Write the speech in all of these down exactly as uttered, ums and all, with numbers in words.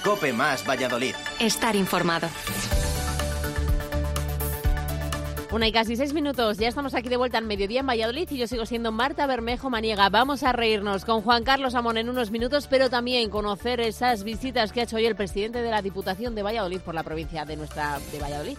COPE más Valladolid. Estar informado. Una y casi seis minutos, ya estamos aquí de vuelta en Mediodía en Valladolid y yo sigo siendo Marta Bermejo Maniega. Vamos a reírnos con Juan Carlos Amón en unos minutos, pero también conocer esas visitas que ha hecho hoy el presidente de la Diputación de Valladolid por la provincia de nuestra de Valladolid.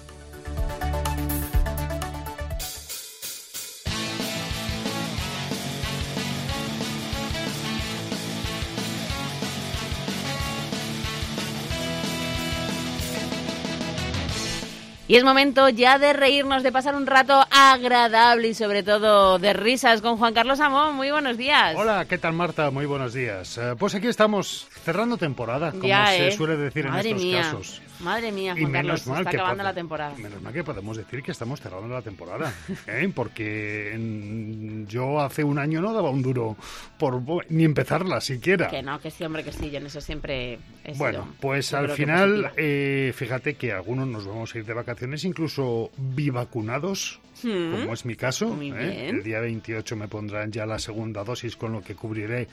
Y es momento ya de reírnos, de pasar un rato agradable y sobre todo de risas con Juan Carlos Amón. Muy buenos días. Hola, ¿qué tal, Marta? Muy buenos días. Uh, pues aquí estamos cerrando temporada, como ya, se ¿eh? suele decir Madre en estos mía. casos. Madre mía, Juan y menos Carlos, mal está que acabando pod- la temporada. Menos mal que podemos decir que estamos cerrando la temporada, ¿eh? Porque en, yo hace un año no daba un duro por ni empezarla siquiera. Que no, que sí, hombre, que sí, yo en eso siempre he Bueno, sido, pues yo al creo que final, positiva. eh, fíjate que algunos nos vamos a ir de vacaciones, incluso bivacunados, Mm. como es mi caso. Muy ¿eh? bien. El día veintiocho me pondrán ya la segunda dosis, con lo que cubriré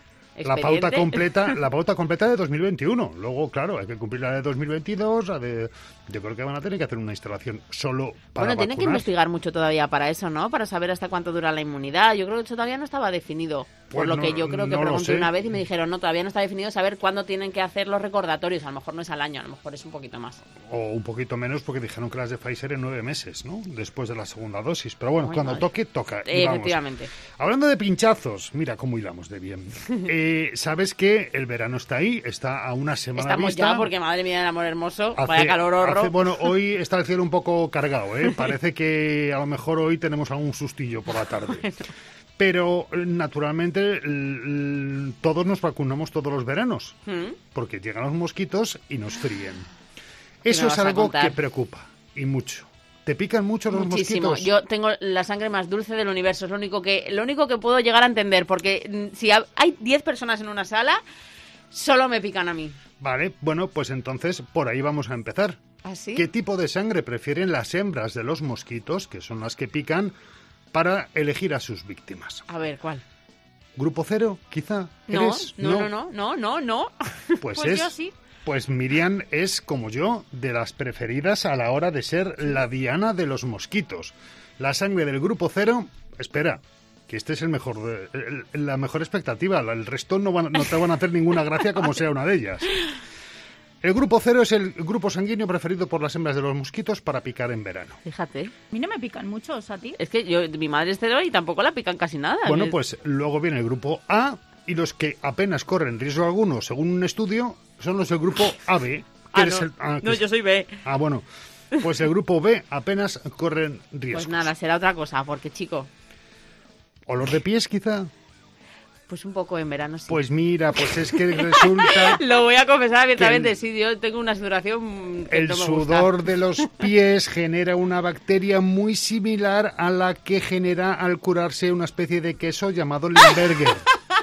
la Expediente. pauta completa, la pauta completa de dos mil veintiuno. Luego, claro, hay que cumplir la de dos mil veintidós, la de, yo creo que van a tener que hacer una instalación solo para Bueno, tiene que vacunar. investigar mucho todavía para eso, ¿no? Para saber hasta cuánto dura la inmunidad. Yo creo que eso todavía no estaba definido. Por Pues lo no- que yo creo que no lo pregunté sé. una vez y me dijeron, no, todavía no está definido saber cuándo tienen que hacer los recordatorios. A lo mejor no es al año, a lo mejor es un poquito más. O un poquito menos, porque dijeron que las de Pfizer en nueve meses, ¿no? Después de la segunda dosis. Pero bueno, Ay, cuando madre. toque, toca. Y vamos. Efectivamente. Hablando de pinchazos, mira cómo hilamos de bien. Eh, ¿Sabes que el verano está ahí? Está a una semana Estamos vista. ya, porque madre mía, el amor hermoso, Hace- vaya calor horror. hace- bueno, hoy está el cielo un poco cargado, ¿eh? Parece que a lo mejor hoy tenemos algún sustillo por la tarde. Pero, eh, naturalmente, l- l- todos nos vacunamos todos los veranos, ¿Mm? porque llegan los mosquitos y nos fríen. ¿Qué Eso me es vas a algo contar? que preocupa, y mucho. ¿Te pican mucho los Muchísimo. mosquitos? Yo tengo la sangre más dulce del universo. Es lo único que, lo único que puedo llegar a entender. Porque mm, si ha- hay diez personas en una sala, solo me pican a mí. Vale, bueno, pues entonces por ahí vamos a empezar. ¿Así? ¿Qué tipo de sangre prefieren las hembras de los mosquitos, que son las que pican, para elegir a sus víctimas? A ver, ¿cuál? ¿Grupo cero, quizá? No, ¿Eres? no, no, no, no, no, no. Pues, Pues es, yo sí. Pues Miriam es, como yo, de las preferidas a la hora de ser la diana de los mosquitos. La sangre del grupo cero, espera, que este es el mejor, de- el- la mejor expectativa. El resto no, van- no te van a hacer ninguna gracia como sea una de ellas. El grupo cero es el grupo sanguíneo preferido por las hembras de los mosquitos para picar en verano. Fíjate. A mí no me pican muchos, ¿a ti? Es que yo, mi madre es cero y tampoco la pican casi nada. Bueno, Me- pues luego viene el grupo A, y los que apenas corren riesgo alguno, según un estudio, son los del grupo A B. que Ah, eres no. el- ah, que No, es- yo soy B. Ah, bueno. Pues el grupo B apenas corren riesgos. Pues nada, será otra cosa, porque chico, ¿Olor de pies, quizá? pues un poco en verano sí. Pues mira, pues es que resulta... Lo voy a confesar abiertamente, el- sí, yo tengo una sudoración que El no me gusta. sudor de los pies genera una bacteria muy similar a la que genera al curarse una especie de queso llamado Limburger.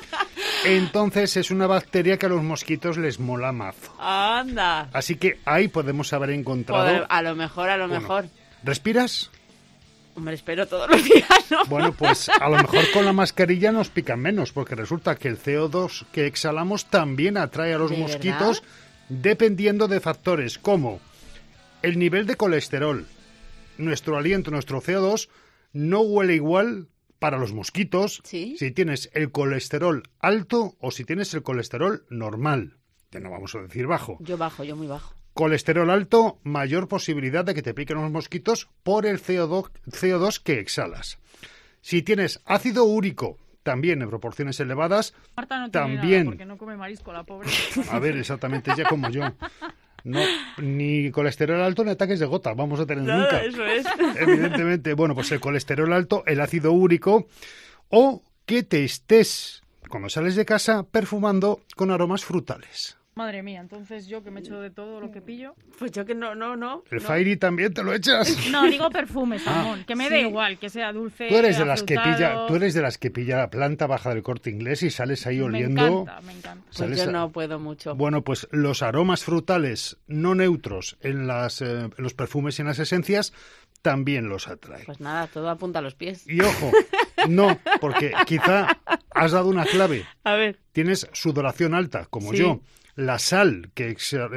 Entonces es una bacteria que a los mosquitos les mola mazo. Anda. Así que ahí podemos haber encontrado... Joder, a lo mejor, a lo uno. mejor. ¿Respiras? Hombre, espero todos los días, ¿no? Bueno, pues a lo mejor con la mascarilla nos pican menos, porque resulta que el C O dos que exhalamos también atrae a los ¿De mosquitos, verdad? dependiendo de factores como el nivel de colesterol. Nuestro aliento, nuestro C O dos, no huele igual para los mosquitos ¿Sí? si tienes el colesterol alto o si tienes el colesterol normal. Que no vamos a decir bajo. Yo bajo, yo muy bajo. Colesterol alto, mayor posibilidad de que te piquen los mosquitos por el C O dos, C O dos que exhalas. Si tienes ácido úrico, también en proporciones elevadas, Marta no tiene también. nada porque no come marisco, la pobre. A ver, exactamente, ella como yo. No, ni colesterol alto ni ataques de gota vamos a tener nunca. Eso es. Evidentemente, bueno, pues el colesterol alto, el ácido úrico, o que te estés, cuando sales de casa, perfumando con aromas frutales. Madre mía, entonces yo que me echo de todo lo que pillo. Pues yo que no, no, no. ¿El no. Fairy también te lo echas? No, digo perfumes, amor, que me sí. da igual, que sea dulce, Tú eres de las que afrutado. pilla, tú eres de las que pilla la planta baja del Corte Inglés y sales ahí Me oliendo. encanta, me encanta. Pues sales yo a- no puedo mucho. Bueno, pues los aromas frutales no neutros en, las, eh, en los perfumes y en las esencias también los atrae. Pues nada, todo apunta a los pies. Y ojo, no, porque quizá has dado una clave. A ver. Tienes sudoración alta, como Sí. yo. La sal que,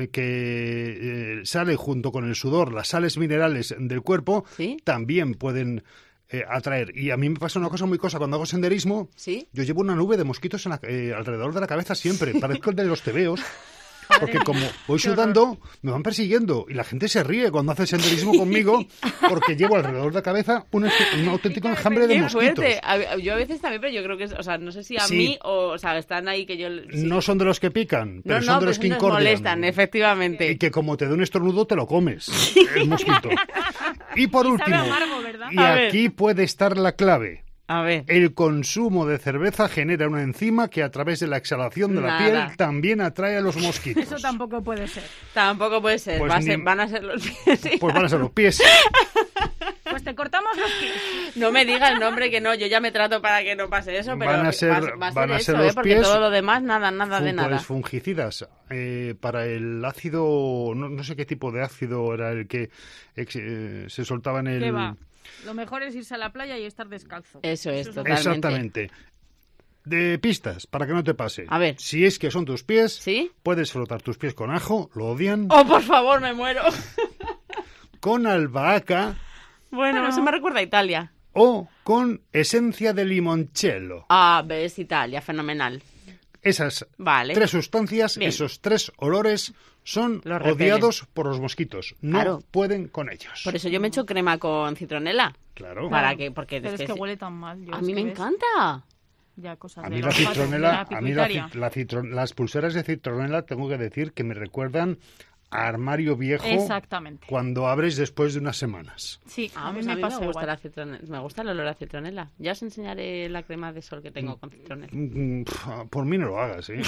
que eh, sale junto con el sudor, las sales minerales del cuerpo, ¿Sí? también pueden eh, atraer. Y a mí me pasa una cosa muy cosa, cuando hago senderismo, ¿Sí? yo llevo una nube de mosquitos en la- eh, alrededor de la cabeza siempre. Parezco el de los tebeos. Porque como voy sudando, me van persiguiendo y la gente se ríe cuando hace senderismo conmigo porque llevo alrededor de la cabeza un, un auténtico enjambre de Qué mosquitos. fuerte. A- Yo a veces también, pero yo creo que es, o sea, no sé si a Sí. mí o, o sea, están ahí que yo... sí. No son de los que pican, pero no, son no, de los pero que nos incordian. molestan, efectivamente. Y que como te dé un estornudo, te lo comes, el mosquito. Y por Y sabe último, amargo, ¿verdad? y A ver. aquí puede estar la clave. A ver. El consumo de cerveza genera una enzima que a través de la exhalación de la Nada. piel también atrae a los mosquitos. Eso tampoco puede ser. Tampoco puede ser. Pues Va a ni- ser- van a ser los pies. sí. Pues van a ser los pies. Pues te cortamos los pies. No me diga el nombre, que no, yo ya me trato para que no pase eso, pero Van a ser- va, va a van ser a eso, ser ¿eh? los Porque pies. todo lo demás, nada, nada de Fun- nada. Pues fungicidas. Eh, para el ácido, no, no sé qué tipo de ácido era el que ex- eh, se soltaba en el... ¿Qué va? Lo mejor es irse a la playa y estar descalzo. Eso es, es totalmente. Exactamente. De pistas, para que no te pase. A ver. Si es que son tus pies, ¿Sí? puedes frotar tus pies con ajo, lo odian, ¡Oh, por favor, me muero! con albahaca Bueno, eso me recuerda a Italia. o con esencia de limoncello. Ah, ves, Italia, fenomenal. Esas Vale. tres sustancias, Bien. esos tres olores, son Los repelen. odiados por los mosquitos. No Claro. pueden con ellos. Por eso yo me echo crema con citronela. Claro. Para que, porque Pero es es que que- huele tan mal. Yo a es mí que me ves, encanta. Ya cosas A de mí la los patos, de citronela, la a mí la, pituitaria. cit- la citron- las pulseras de citronela tengo que decir que me recuerdan a armario viejo Exactamente. cuando abres después de unas semanas. Sí, Ah, a mí pues me a mí pasa me gusta igual. la citronela. Me gusta el olor a citronela. Ya os enseñaré la crema de sol que tengo con citronela. Mm, pf, Por mí no lo hagas, ¿eh?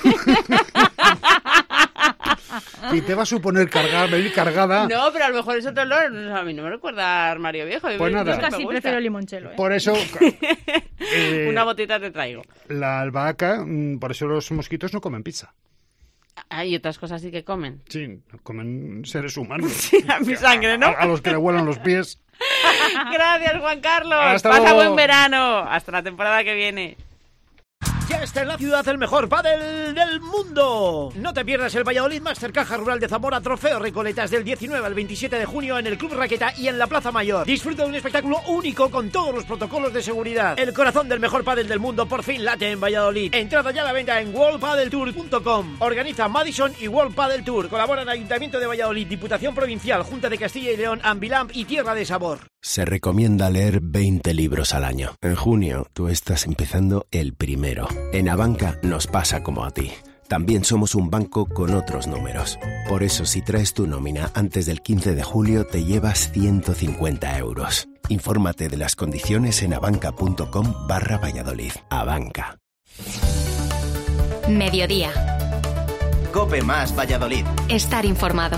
Y te va a suponer cargar, venir cargada. No, pero a lo mejor es otro olor. A mí no me recuerda a armario viejo. Pues Yo nada. sé que me Casi gusta. prefiero limoncello, ¿eh? Por eso, eh, Una botita te traigo. la albahaca, mm, por eso los mosquitos no comen pizza. Hay otras cosas sí que comen. Sí, comen seres humanos. Sí, a mi sangre, ¿no? A, a los que le huelan los pies. Gracias, Juan Carlos. Hasta Pasa luego. buen verano. Hasta la temporada que viene. Ya está en la ciudad el mejor pádel del mundo. No te pierdas el Valladolid Master Caja Rural de Zamora Trofeo Recoletas del diecinueve al veintisiete de junio en el Club Raqueta y en la Plaza Mayor. Disfruta de un espectáculo único con todos los protocolos de seguridad. El corazón del mejor pádel del mundo por fin late en Valladolid. Entrada ya a la venta en world padel tour punto com. Organiza Madison y World Padel Tour. Colaboran Ayuntamiento de Valladolid, Diputación Provincial, Junta de Castilla y León, Ambilamp y Tierra de Sabor. Se recomienda leer veinte libros al año. En junio, tú estás empezando el primero. En Abanca nos pasa como a ti. También somos un banco con otros números. Por eso, si traes tu nómina antes del quince de julio, te llevas ciento cincuenta euros. Infórmate de las condiciones en abanca.com barra Valladolid. Abanca. Mediodía. Cope más Valladolid. Estar informado.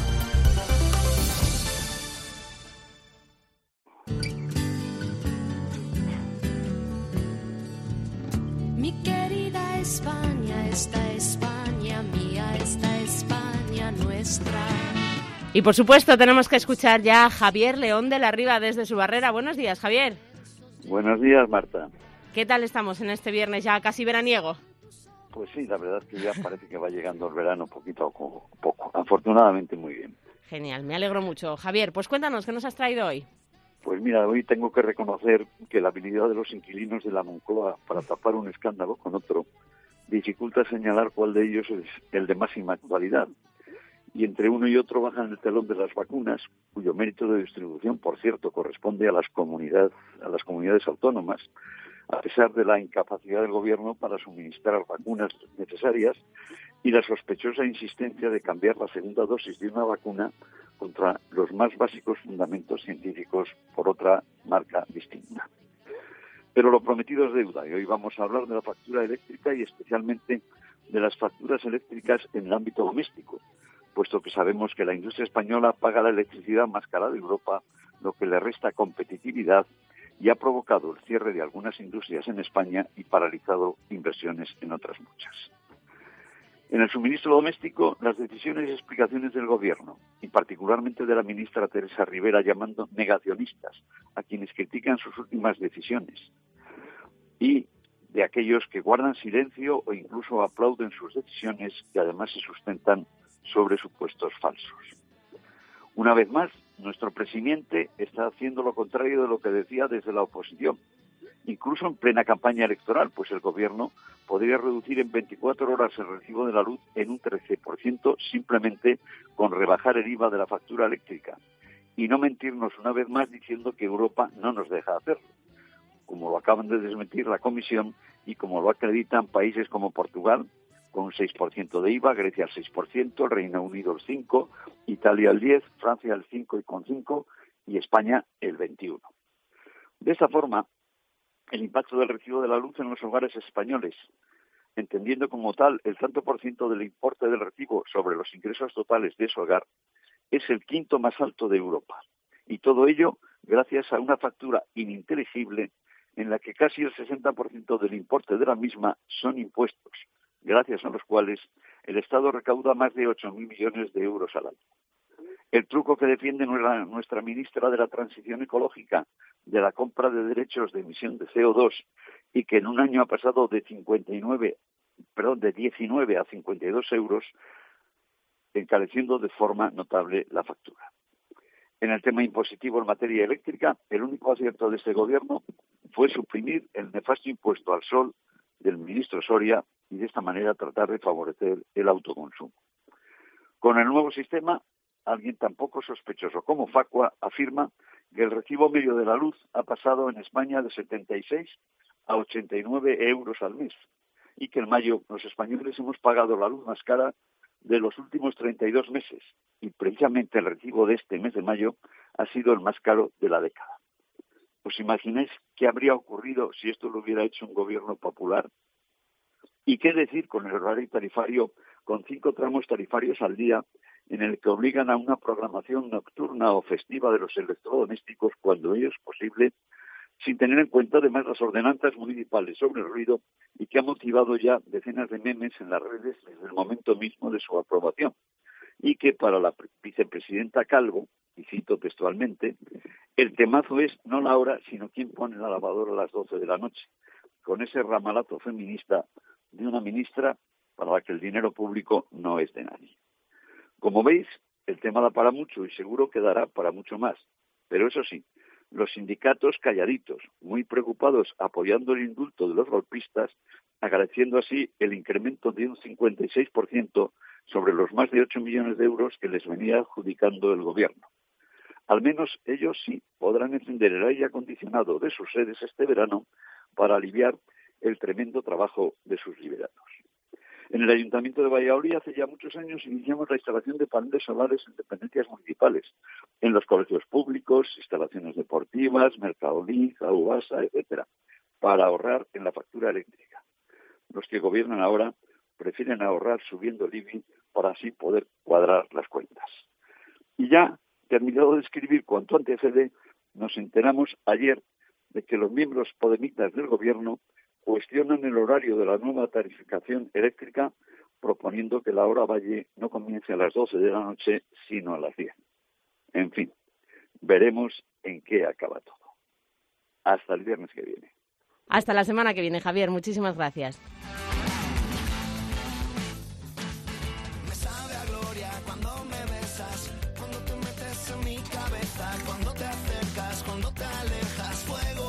Mi querida España, esta España mía, esta España nuestra. Y por supuesto tenemos que escuchar ya a Javier León de la Riva desde su barrera. Buenos días, Javier. Buenos días, Marta. ¿Qué tal estamos en este viernes ya casi veraniego? Pues sí, la verdad es que ya parece que va llegando el verano poquito a poco. Afortunadamente muy bien. Genial, me alegro mucho. Javier, pues cuéntanos, ¿qué nos has traído hoy? Pues mira, hoy tengo que reconocer que la habilidad de los inquilinos de la Moncloa para tapar un escándalo con otro dificulta señalar cuál de ellos es el de máxima actualidad. Y entre uno y otro bajan el telón de las vacunas, cuyo mérito de distribución, por cierto, corresponde a las comunidades, a las comunidades autónomas, a pesar de la incapacidad del gobierno para suministrar vacunas necesarias y la sospechosa insistencia de cambiar la segunda dosis de una vacuna contra los más básicos fundamentos científicos por otra marca distinta. Pero lo prometido es deuda y hoy vamos a hablar de la factura eléctrica y especialmente de las facturas eléctricas en el ámbito doméstico, puesto que sabemos que la industria española paga la electricidad más cara de Europa, lo que le resta competitividad y ha provocado el cierre de algunas industrias en España y paralizado inversiones en otras muchas. En el suministro doméstico, las decisiones y explicaciones del Gobierno, y particularmente de la ministra Teresa Rivera, llamando negacionistas a quienes critican sus últimas decisiones, y de aquellos que guardan silencio o incluso aplauden sus decisiones, que además se sustentan sobre supuestos falsos. Una vez más, nuestro presidente está haciendo lo contrario de lo que decía desde la oposición, incluso en plena campaña electoral, pues el Gobierno podría reducir en veinticuatro horas el recibo de la luz en un trece por ciento simplemente con rebajar el I V A de la factura eléctrica y no mentirnos una vez más diciendo que Europa no nos deja hacerlo, como lo acaban de desmentir la Comisión y como lo acreditan países como Portugal, con un seis por ciento de I V A, Grecia el seis por ciento, el Reino Unido el cinco por ciento, Italia el diez por ciento, Francia el cinco coma cinco por ciento y España el veintiuno por ciento. De esta forma, el impacto del recibo de la luz en los hogares españoles, entendiendo como tal el tanto por ciento del importe del recibo sobre los ingresos totales de su hogar, es el quinto más alto de Europa. Y todo ello gracias a una factura ininteligible en la que casi el sesenta por ciento del importe de la misma son impuestos, gracias a los cuales el Estado recauda más de ocho mil millones de euros al año. El truco que defiende nuestra, nuestra ministra de la Transición Ecológica de la compra de derechos de emisión de C O dos y que en un año ha pasado de cincuenta y nueve, perdón, de diecinueve a cincuenta y dos euros, encareciendo de forma notable la factura. En el tema impositivo en materia eléctrica, el único acierto de este Gobierno fue suprimir el nefasto impuesto al sol del ministro Soria y de esta manera tratar de favorecer el autoconsumo. Con el nuevo sistema, alguien tan poco sospechoso como Facua afirma que el recibo medio de la luz ha pasado en España de setenta y seis a ochenta y nueve euros al mes y que en mayo los españoles hemos pagado la luz más cara de los últimos treinta y dos meses y precisamente el recibo de este mes de mayo ha sido el más caro de la década. ¿Os imagináis qué habría ocurrido si esto lo hubiera hecho un gobierno popular? ¿Y qué decir con el horario tarifario, con cinco tramos tarifarios al día, en el que obligan a una programación nocturna o festiva de los electrodomésticos cuando ello es posible, sin tener en cuenta además las ordenanzas municipales sobre el ruido y que ha motivado ya decenas de memes en las redes desde el momento mismo de su aprobación? Y que para la vicepresidenta Calvo, y cito textualmente, el temazo es no la hora, sino quién pone la lavadora a las doce de la noche, con ese ramalazo feminista de una ministra para la que el dinero público no es de nadie. Como veis, el tema da para mucho y seguro que dará para mucho más. Pero eso sí, los sindicatos calladitos, muy preocupados apoyando el indulto de los golpistas, agradeciendo así el incremento de un cincuenta y seis por ciento sobre los más de ocho millones de euros que les venía adjudicando el Gobierno. Al menos ellos sí podrán encender el aire acondicionado de sus sedes este verano para aliviar el tremendo trabajo de sus liberados. En el Ayuntamiento de Valladolid hace ya muchos años iniciamos la instalación de paneles solares en dependencias municipales, en los colegios públicos, instalaciones deportivas, Mercadolí, Aubasa, etcétera, para ahorrar en la factura eléctrica. Los que gobiernan ahora prefieren ahorrar subiendo el I V I para así poder cuadrar las cuentas. Y ya, terminado de escribir cuanto antecede, nos enteramos ayer de que los miembros podemitas del Gobierno cuestionan el horario de la nueva tarificación eléctrica, proponiendo que la hora valle no comience a las doce de la noche, sino a las diez. En fin, veremos en qué acaba todo. Hasta el viernes que viene. Hasta la semana que viene, Javier. Muchísimas gracias. Me sabe a gloria cuando me besas, cuando te metes en mi cabeza, cuando te acercas, cuando te alejas, fuego.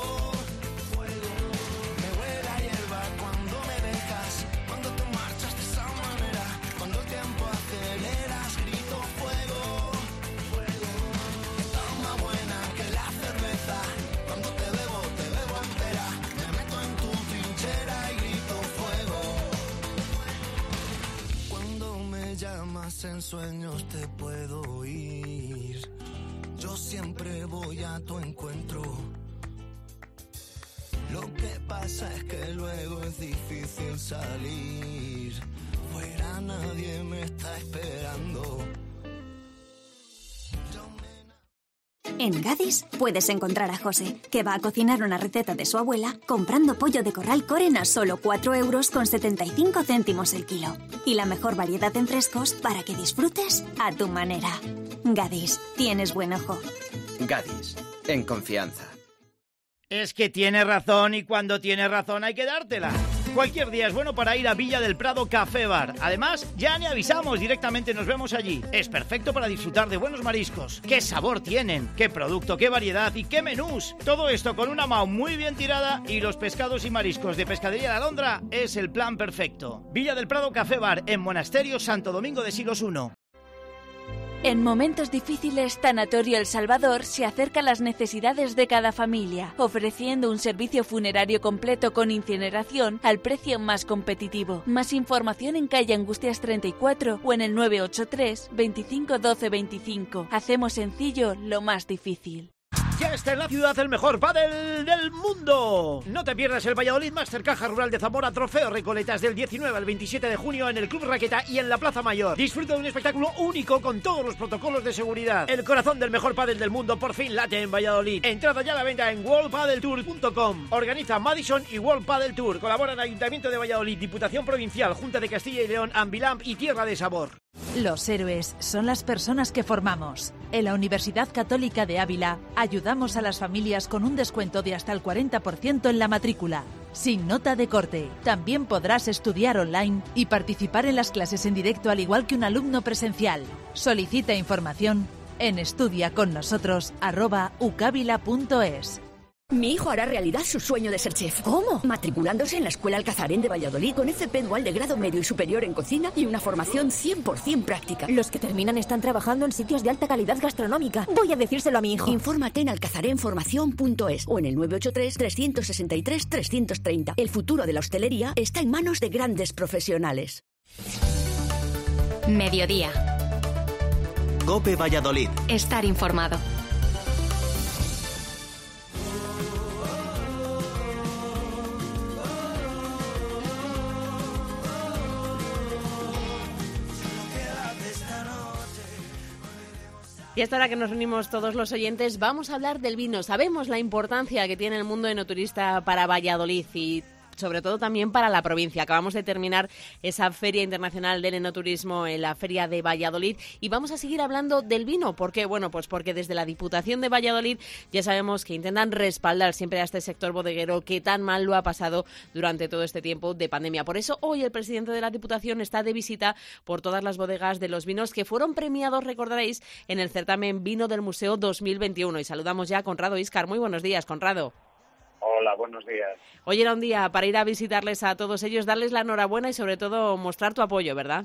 En sueños te puedo oír, yo siempre voy a tu encuentro. Lo que pasa es que luego es difícil salir, fuera nadie me está esperando. Yo me... En Gadis puedes encontrar a José, que va a cocinar una receta de su abuela comprando pollo de corral Coren a solo cuatro euros con setenta y cinco céntimos el kilo. Y la mejor variedad en frescos para que disfrutes a tu manera. Gadis, tienes buen ojo. Gadis, en confianza. Es que tiene razón y cuando tiene razón hay que dártela. Cualquier día es bueno para ir a Villa del Prado Café Bar. Además, ya ni avisamos, directamente nos vemos allí. Es perfecto para disfrutar de buenos mariscos. ¡Qué sabor tienen! ¡Qué producto, qué variedad y qué menús! Todo esto con una M A U muy bien tirada y los pescados y mariscos de Pescadería La Alondra es el plan perfecto. Villa del Prado Café Bar en Monasterio Santo Domingo de Silos uno. En momentos difíciles, Tanatorio El Salvador se acerca a las necesidades de cada familia, ofreciendo un servicio funerario completo con incineración al precio más competitivo. Más información en calle Angustias treinta y cuatro o en el nueve ocho tres, veinticinco doce veinticinco. Hacemos sencillo lo más difícil. Ya está en la ciudad el mejor pádel del mundo. No te pierdas el Valladolid Master Caja Rural de Zamora Trofeo Recoletas del diecinueve al veintisiete de junio en el Club Raqueta y en la Plaza Mayor. Disfruta de un espectáculo único con todos los protocolos de seguridad. El corazón del mejor pádel del mundo por fin late en Valladolid. Entrada ya a la venta en world padel tour punto com. Organiza Madison y World Padel Tour. Colaboran Ayuntamiento de Valladolid, Diputación Provincial, Junta de Castilla y León, Ambilamp y Tierra de Sabor. Los héroes son las personas que formamos. En la Universidad Católica de Ávila ayudamos a las familias con un descuento de hasta el cuarenta por ciento en la matrícula, sin nota de corte. También podrás estudiar online y participar en las clases en directo al igual que un alumno presencial. Solicita información en estudiaconnosotros arroba ucavila punto es. Mi hijo hará realidad su sueño de ser chef. ¿Cómo? Matriculándose en la Escuela Alcazarén de Valladolid con F P dual de grado medio y superior en cocina y una formación cien por ciento práctica. Los que terminan están trabajando en sitios de alta calidad gastronómica. Voy a decírselo a mi hijo. Infórmate en alcazarenformación punto es o en el nueve ocho tres, tres seis tres, tres tres cero. El futuro de la hostelería está en manos de grandes profesionales. Mediodía. COPE Valladolid. Estar informado. Y hasta ahora que nos unimos todos los oyentes, vamos a hablar del vino. Sabemos la importancia que tiene el mundo enoturista para Valladolid y sobre todo también para la provincia. Acabamos de terminar esa Feria Internacional del Enoturismo en la Feria de Valladolid y vamos a seguir hablando del vino. ¿Por qué? Bueno, pues porque desde la Diputación de Valladolid ya sabemos que intentan respaldar siempre a este sector bodeguero que tan mal lo ha pasado durante todo este tiempo de pandemia. Por eso hoy el presidente de la Diputación está de visita por todas las bodegas de los vinos que fueron premiados, recordaréis, en el certamen Vino del Museo dos mil veintiuno. Y saludamos ya a Conrado Íscar. Muy buenos días, Conrado. Hola, buenos días. Hoy era un día para ir a visitarles a todos ellos, darles la enhorabuena y sobre todo mostrar tu apoyo, ¿verdad?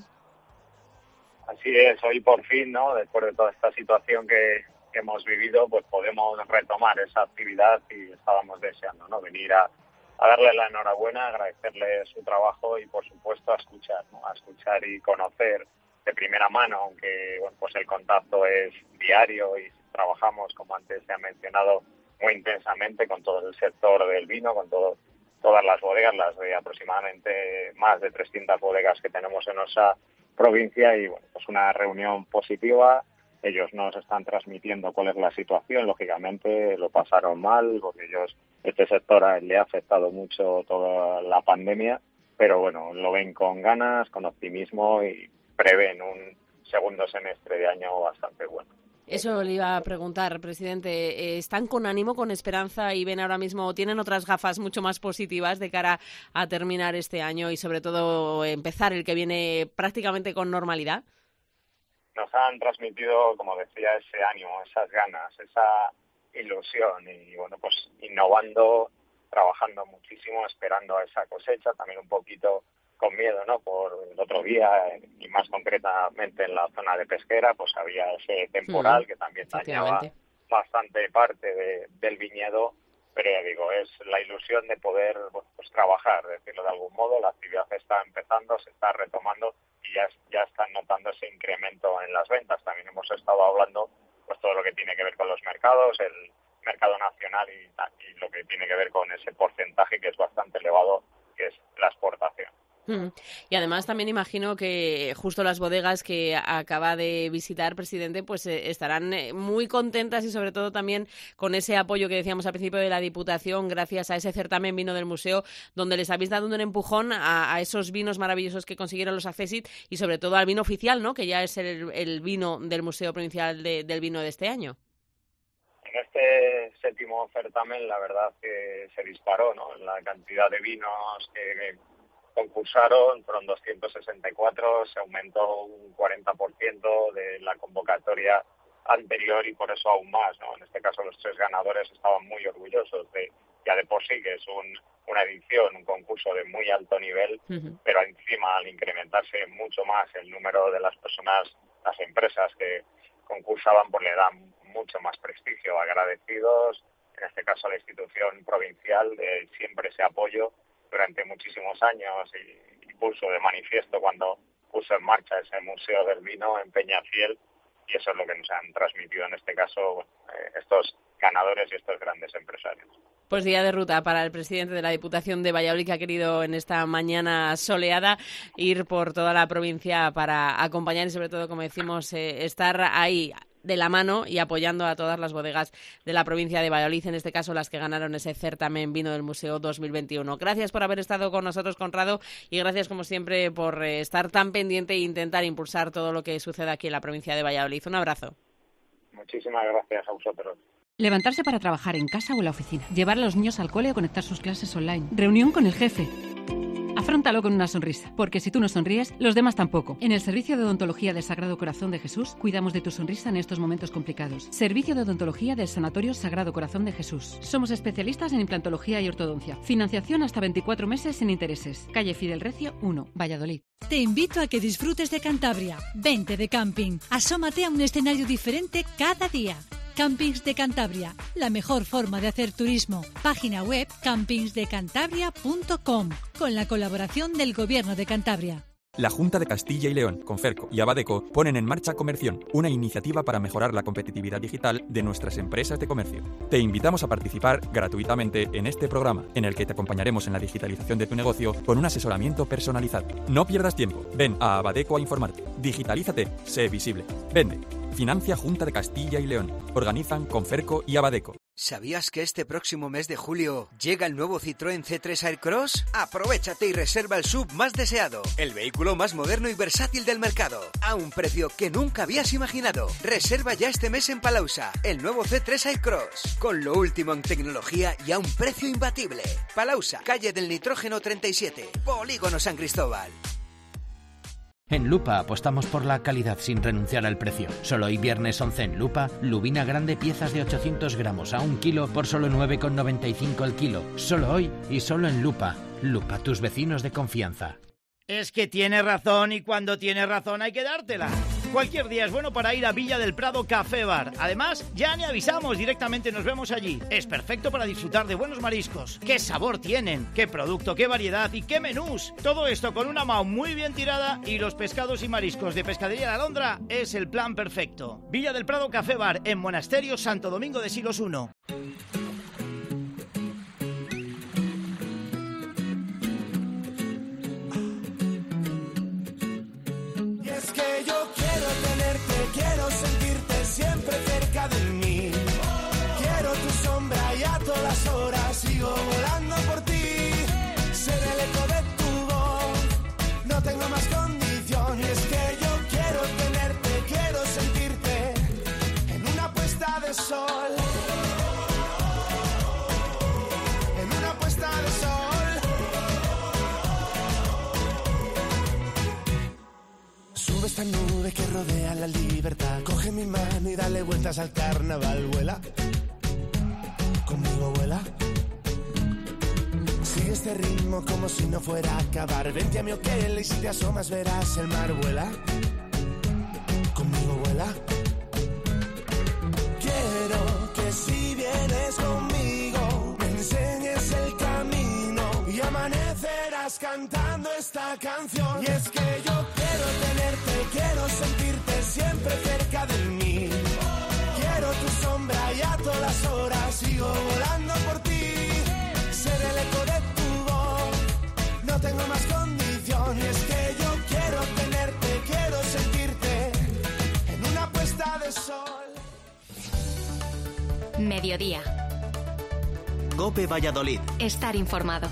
Así es, hoy por fin, ¿no? Después de toda esta situación que, que hemos vivido, pues podemos retomar esa actividad y estábamos deseando, ¿no? Venir a, a darle la enhorabuena, agradecerle su trabajo y, por supuesto, a escuchar, ¿no? A escuchar y conocer de primera mano, aunque bueno, pues el contacto es diario y trabajamos, como antes se ha mencionado, muy intensamente con todo el sector del vino, con todo, todas las bodegas, las de aproximadamente más de trescientas bodegas que tenemos en nuestra provincia y bueno, pues una reunión positiva. Ellos nos están transmitiendo cuál es la situación, lógicamente lo pasaron mal, porque ellos, este sector le ha afectado mucho toda la pandemia, pero bueno, lo ven con ganas, con optimismo y prevén un segundo semestre de año bastante bueno. Eso le iba a preguntar, presidente. ¿Están con ánimo, con esperanza y ven ahora mismo, tienen otras gafas mucho más positivas de cara a terminar este año y sobre todo empezar el que viene prácticamente con normalidad? Nos han transmitido, como decía, ese ánimo, esas ganas, esa ilusión y bueno, pues innovando, trabajando muchísimo, esperando a esa cosecha, también un poquito con miedo, ¿no? Por el otro día, y más concretamente en la zona de Pesquera, pues había ese temporal mm, que también dañaba bastante parte de, del viñedo, pero ya digo, es la ilusión de poder bueno, pues trabajar, decirlo de algún modo, la actividad está empezando, se está retomando y ya, ya están notando ese incremento en las ventas. También hemos estado hablando pues todo lo que tiene que ver con los mercados, el mercado nacional y, y lo que tiene que ver con ese porcentaje que es bastante elevado, que es la exportación. Y además también imagino que justo las bodegas que acaba de visitar, presidente, pues eh, estarán eh, muy contentas y sobre todo también con ese apoyo que decíamos al principio de la Diputación, gracias a ese certamen vino del museo, donde les habéis dado un empujón a, a esos vinos maravillosos que consiguieron los Accessit y sobre todo al vino oficial, ¿no? Que ya es el, el vino del Museo Provincial de, del Vino de este año. En este séptimo certamen, la verdad que se disparó, ¿no? La cantidad de vinos que concursaron fueron doscientos sesenta y cuatro, se aumentó un cuarenta por ciento de la convocatoria anterior y por eso aún más, ¿no? En este caso los tres ganadores estaban muy orgullosos de, ya de por sí que es un, una edición, un concurso de muy alto nivel, uh-huh. pero encima al incrementarse mucho más el número de las personas, las empresas que concursaban, pues le dan mucho más prestigio, agradecidos, en este caso a la institución provincial, de siempre ese apoyo durante muchísimos años y, y puso de manifiesto cuando puso en marcha ese Museo del Vino en Peñafiel, y eso es lo que nos han transmitido en este caso eh, estos ganadores y estos grandes empresarios. Pues día de ruta para el presidente de la Diputación de Valladolid, que ha querido en esta mañana soleada ir por toda la provincia para acompañar y sobre todo, como decimos, eh, estar ahí de la mano y apoyando a todas las bodegas de la provincia de Valladolid, en este caso las que ganaron ese certamen Vino del Museo dos mil veintiuno. Gracias por haber estado con nosotros, Conrado, y gracias como siempre por eh, estar tan pendiente e intentar impulsar todo lo que sucede aquí en la provincia de Valladolid. Un abrazo. Muchísimas gracias a vosotros. Levantarse para trabajar en casa o en la oficina, llevar a los niños al cole o conectar sus clases online, reunión con el jefe. Afróntalo con una sonrisa, porque si tú no sonríes, los demás tampoco. En el Servicio de Odontología del Sagrado Corazón de Jesús, cuidamos de tu sonrisa en estos momentos complicados. Servicio de Odontología del Sanatorio Sagrado Corazón de Jesús. Somos especialistas en implantología y ortodoncia. Financiación hasta veinticuatro meses sin intereses. Calle Fidel Recio uno, Valladolid. Te invito a que disfrutes de Cantabria. Vente de camping. Asómate a un escenario diferente cada día. Campings de Cantabria, la mejor forma de hacer turismo. Página web campings de cantabria punto com, con la colaboración del Gobierno de Cantabria. La Junta de Castilla y León, Conferco y Abadeco ponen en marcha Comerción, una iniciativa para mejorar la competitividad digital de nuestras empresas de comercio. Te invitamos a participar gratuitamente en este programa, en el que te acompañaremos en la digitalización de tu negocio con un asesoramiento personalizado. No pierdas tiempo, ven a Abadeco a informarte. Digitalízate, sé visible. Vende. Financia Junta de Castilla y León. Organizan Conferco y Abadeco. ¿Sabías que este próximo mes de julio llega el nuevo Citroën C tres Aircross? Aprovechate y reserva el S U V más deseado, el vehículo más moderno y versátil del mercado, a un precio que nunca habías imaginado. Reserva ya este mes en Palausa, el nuevo C tres Aircross, con lo último en tecnología y a un precio imbatible. Palausa, calle del Nitrógeno treinta y siete, Polígono San Cristóbal. En Lupa apostamos por la calidad sin renunciar al precio. Solo hoy viernes once en Lupa, lubina grande piezas de ochocientos gramos a un kilo por solo nueve con noventa y cinco el kilo. Solo hoy y solo en Lupa. Lupa, tus vecinos de confianza. Es que tiene razón y cuando tiene razón hay que dártela. Cualquier día es bueno para ir a Villa del Prado Café Bar. Además, ya ni avisamos, directamente nos vemos allí. Es perfecto para disfrutar de buenos mariscos. ¡Qué sabor tienen! ¡Qué producto, qué variedad y qué menús! Todo esto con una mao muy bien tirada y los pescados y mariscos de Pescadería La Alondra es el plan perfecto. Villa del Prado Café Bar en Monasterio Santo Domingo de Silos uno. Que yo quiero tenerte, quiero sentirte siempre cerca de mí. Quiero tu sombra y a todas horas sigo volando por ti. Ser el eco de tu voz, no tengo más condición. Y es que yo quiero tenerte, quiero sentirte en una puesta de sol. En una puesta de sol. Sube esta nube que rodea la libertad. Coge mi mano y dale vueltas al carnaval. Vuela, conmigo vuela. Sigue este ritmo como si no fuera a acabar. Vente a mi hotel y si te asomas verás el mar. Vuela, conmigo vuela. Quiero que si vienes conmigo me enseñes el camino y amanecerás cantando esta canción. Y es que yo quiero tenerte, quiero sentirte siempre cerca de mí. Quiero tu sombra y a todas horas sigo volando por ti. Ser el eco de tu voz, no tengo más condición. Mediodía. COPE Valladolid. Estar informado.